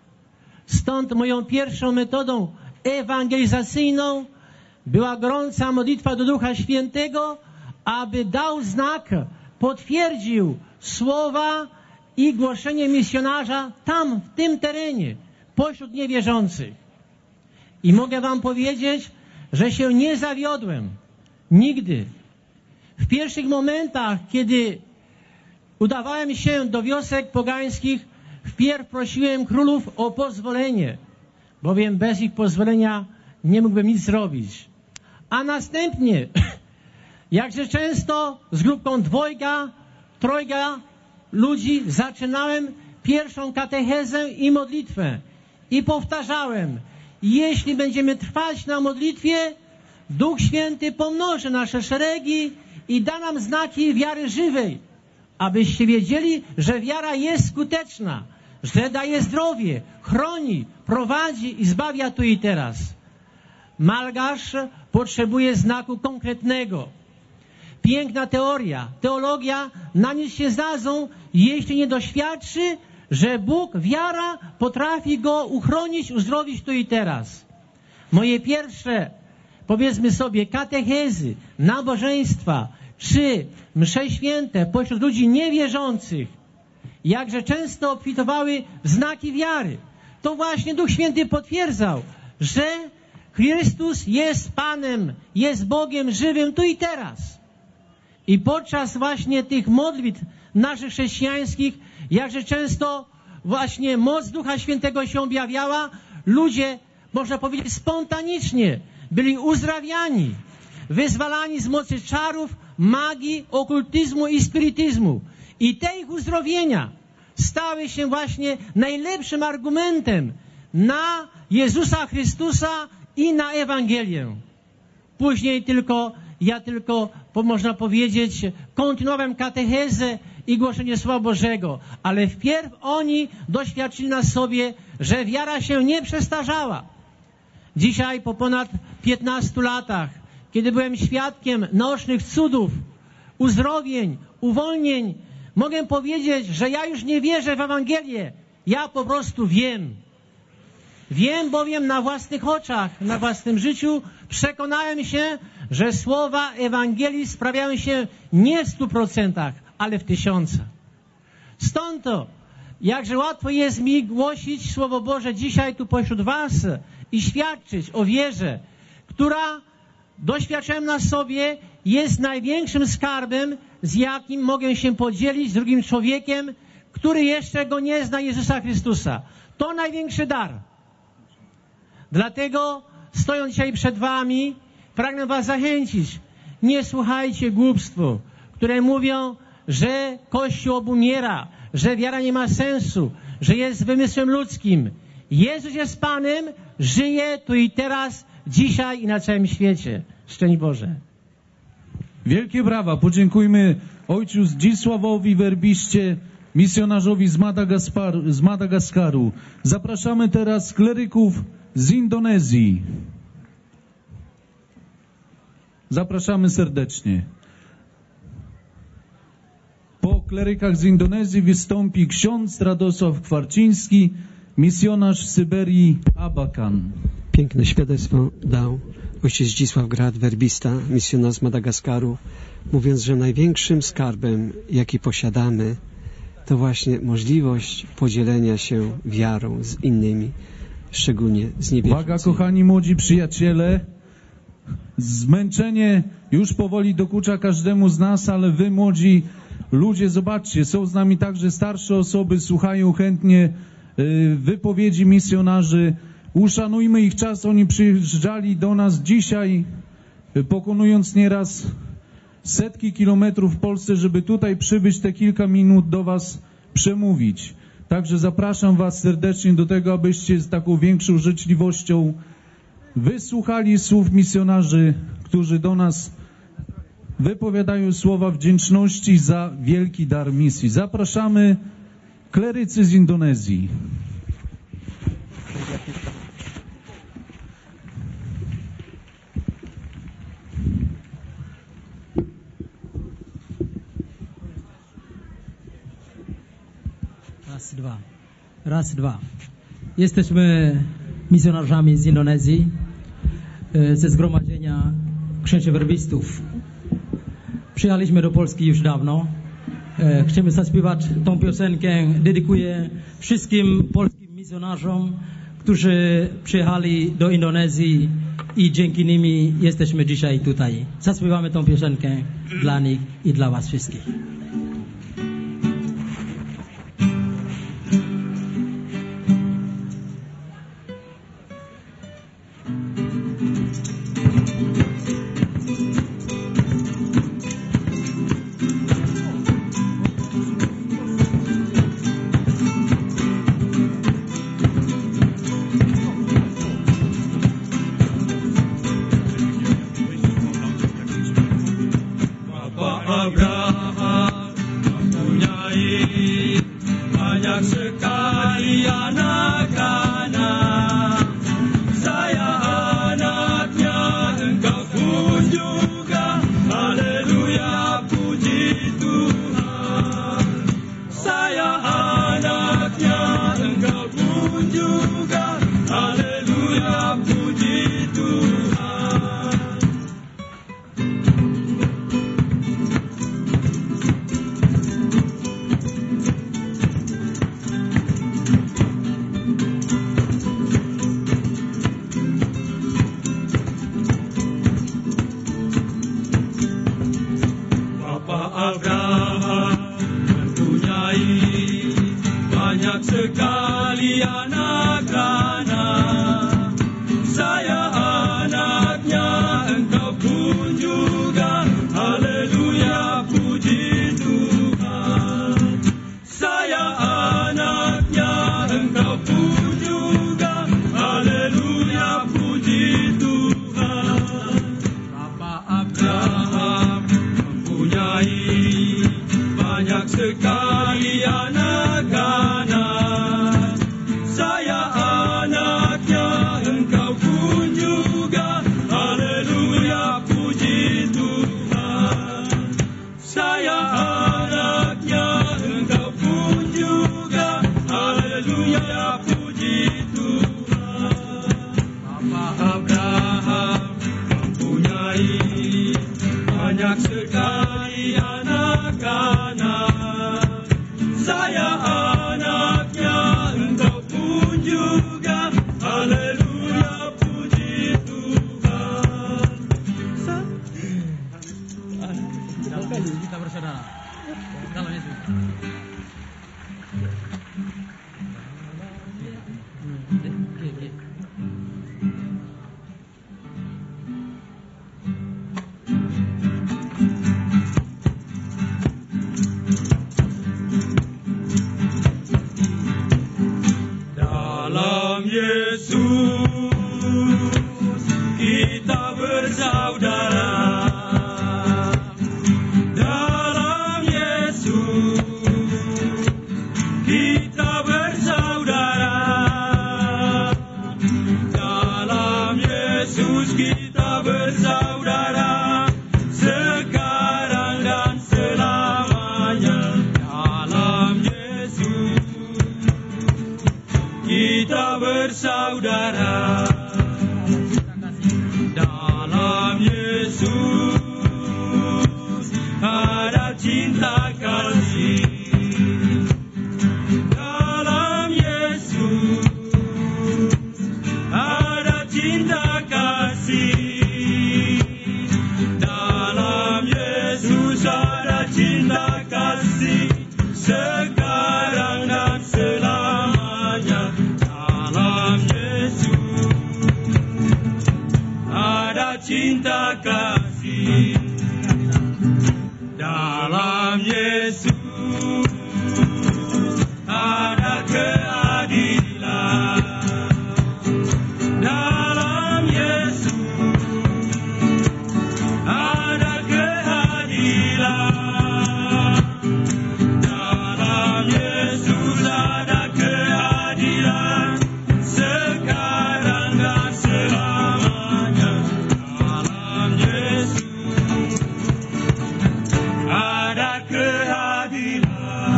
Stąd moją pierwszą metodą ewangelizacyjną była gorąca modlitwa do Ducha Świętego, aby dał znak, potwierdził słowa i głoszenie misjonarza tam, w tym terenie, pośród niewierzących. I mogę wam powiedzieć, że się nie zawiodłem. Nigdy. W pierwszych momentach, kiedy udawałem się do wiosek pogańskich, wpierw prosiłem królów o pozwolenie, bowiem bez ich pozwolenia nie mógłbym nic zrobić. A następnie, jakże często z grupką dwojga, trojga ludzi zaczynałem pierwszą katechezę i modlitwę. I powtarzałem, jeśli będziemy trwać na modlitwie, Duch Święty pomnoży nasze szeregi i da nam znaki wiary żywej, abyście wiedzieli, że wiara jest skuteczna, że daje zdrowie, chroni, prowadzi i zbawia tu i teraz. Malgasz potrzebuje znaku konkretnego. Piękna teoria, teologia na nic się zdadzą, jeśli nie doświadczy, że Bóg, wiara potrafi go uchronić, uzdrowić tu i teraz. Moje pierwsze, powiedzmy sobie, katechezy, nabożeństwa czy msze święte pośród ludzi niewierzących, jakże często obfitowały w znaki wiary. To właśnie Duch Święty potwierdzał, że Chrystus jest Panem, jest Bogiem żywym tu i teraz. I podczas właśnie tych modlitw naszych chrześcijańskich, jakże często właśnie moc Ducha Świętego się objawiała, ludzie, można powiedzieć, spontanicznie byli uzdrawiani, wyzwalani z mocy czarów, magii, okultyzmu i spirytyzmu. I te ich uzdrowienia stały się właśnie najlepszym argumentem na Jezusa Chrystusa i na Ewangelię. Później ja tylko, można powiedzieć, kontynuowałem katechezę i głoszenie Słowa Bożego, ale wpierw oni doświadczyli na sobie, że wiara się nie przestarzała. Dzisiaj po ponad 15 latach, kiedy byłem świadkiem naocznych cudów, uzdrowień, uwolnień, mogę powiedzieć, że ja już nie wierzę w Ewangelię. Ja po prostu wiem. Wiem bowiem na własnych oczach, na własnym życiu przekonałem się, że słowa Ewangelii sprawiają się nie w 100%, ale w 1000. Stąd to, jakże łatwo jest mi głosić Słowo Boże dzisiaj tu pośród was i świadczyć o wierze, która, doświadczyłem na sobie, jest największym skarbem, z jakim mogę się podzielić z drugim człowiekiem, który jeszcze go nie zna, Jezusa Chrystusa. To największy dar. Dlatego, stojąc dzisiaj przed wami, pragnę was zachęcić. Nie słuchajcie głupstwu, które mówią, że Kościół obumiera, że wiara nie ma sensu, że jest wymysłem ludzkim. Jezus jest Panem, żyje tu i teraz, dzisiaj i na całym świecie. Szczęść Boże. Wielkie brawa. Podziękujmy ojcu Zdzisławowi Werbiście, misjonarzowi z Madagaskaru. Zapraszamy teraz kleryków z Indonezji. Zapraszamy serdecznie. Po klerykach z Indonezji wystąpi ksiądz Radosław Kwarciński, misjonarz z Syberii, Abakan. Piękne świadectwo dał ojciec Zdzisław Grad Werbista, misjonarz z Madagaskaru, mówiąc, że największym skarbem, jaki posiadamy, to właśnie możliwość podzielenia się wiarą z innymi, szczególnie z niewierzącymi. Uwaga, kochani młodzi przyjaciele, zmęczenie już powoli dokucza każdemu z nas, ale wy młodzi ludzie, zobaczcie, są z nami także starsze osoby, słuchają chętnie wypowiedzi misjonarzy. Uszanujmy ich czas, oni przyjeżdżali do nas dzisiaj, pokonując nieraz setki kilometrów w Polsce, żeby tutaj przybyć te kilka minut do was przemówić. Także zapraszam was serdecznie do tego, abyście z taką większą życzliwością wysłuchali słów misjonarzy, którzy do nas wypowiadają słowa wdzięczności za wielki dar misji. Zapraszamy klerycy z Indonezji. Raz, dwa. Jesteśmy misjonarzami z Indonezji, ze zgromadzenia księży werbistów. Przyjechaliśmy do Polski już dawno. Chcemy zaśpiewać tą piosenkę. Dedykuję wszystkim polskim misjonarzom, którzy przyjechali do Indonezji i dzięki nimi jesteśmy dzisiaj tutaj. Zaśpiewamy tą piosenkę dla nich i dla was wszystkich. banyak sekali anak-anak. Saya anaknya, engkau pun juga. Haleluya, puji Tuhan. Kita bersaudara. Dalam Yesus. Dalam Yesus kita bersaudara. Dalam Yesus kita bersaudara. Dalam Yesus kita bersaudara. Sekarang dan selamanya. Dalam Yesus kita bersaudara. Dalam Yesus ada cinta kasih. Dalam Yesus ada cinta kasih. Dalam Yesus ada cinta kasih. Sekarang dan selamanya. Dalam Yesus ada cinta kasih. Dalam Yesus ada keadilan. Dalam Yesus ada keadilan. Dalam Yesus ada keadilan. Sekarang dan selamanya. Dalam Yesus ada keadilan.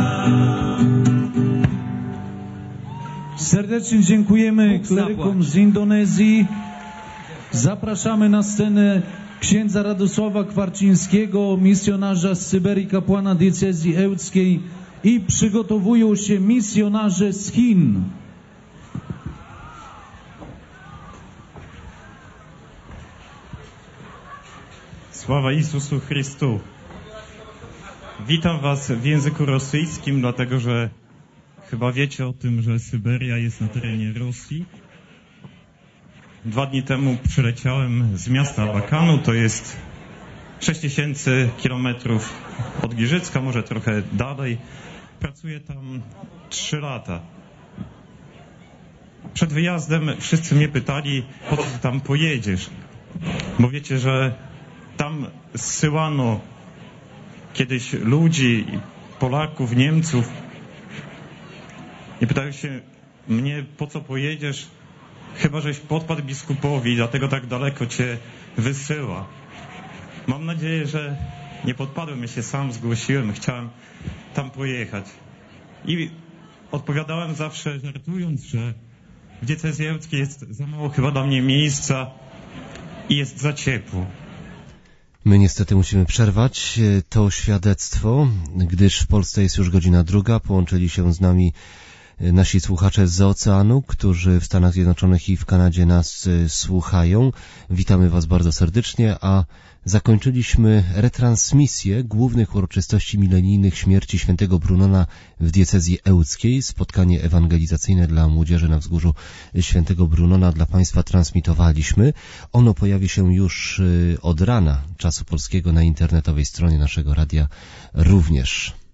Serdecznie dziękujemy klerykom z Indonezji. Zapraszamy na scenę księdza Radosława Kwarcińskiego, misjonarza z Syberii, kapłana diecezji ełckiej, i przygotowują się misjonarze z Chin. Sława Jezusu Chrystu. Witam Was w języku rosyjskim, dlatego że chyba wiecie o tym, że Syberia jest na terenie Rosji. 2 dni temu przyleciałem z miasta Abakanu, to jest 6000 kilometrów od Giżycka, może trochę dalej. Pracuję tam 3 lata. Przed wyjazdem wszyscy mnie pytali, po co ty tam pojedziesz? Bo wiecie, że tam zsyłano kiedyś ludzi, Polaków, Niemców. I pytają się mnie, po co pojedziesz? Chyba żeś podpadł biskupowi, dlatego tak daleko cię wysyła. Mam nadzieję, że nie podpadłem, ja się sam zgłosiłem, chciałem tam pojechać. I odpowiadałem zawsze żartując, że w diecezji ełckiej jest za mało chyba dla mnie miejsca i jest za ciepło. My niestety musimy przerwać to świadectwo, gdyż w Polsce jest już godzina 2. Połączyli się z nami nasi słuchacze z oceanu, którzy w Stanach Zjednoczonych i w Kanadzie nas słuchają. Witamy Was bardzo serdecznie, a zakończyliśmy retransmisję głównych uroczystości milenijnych śmierci świętego Brunona w diecezji ełckiej. Spotkanie ewangelizacyjne dla młodzieży na wzgórzu świętego Brunona dla Państwa transmitowaliśmy. Ono pojawi się już od rana czasu polskiego na internetowej stronie naszego radia również.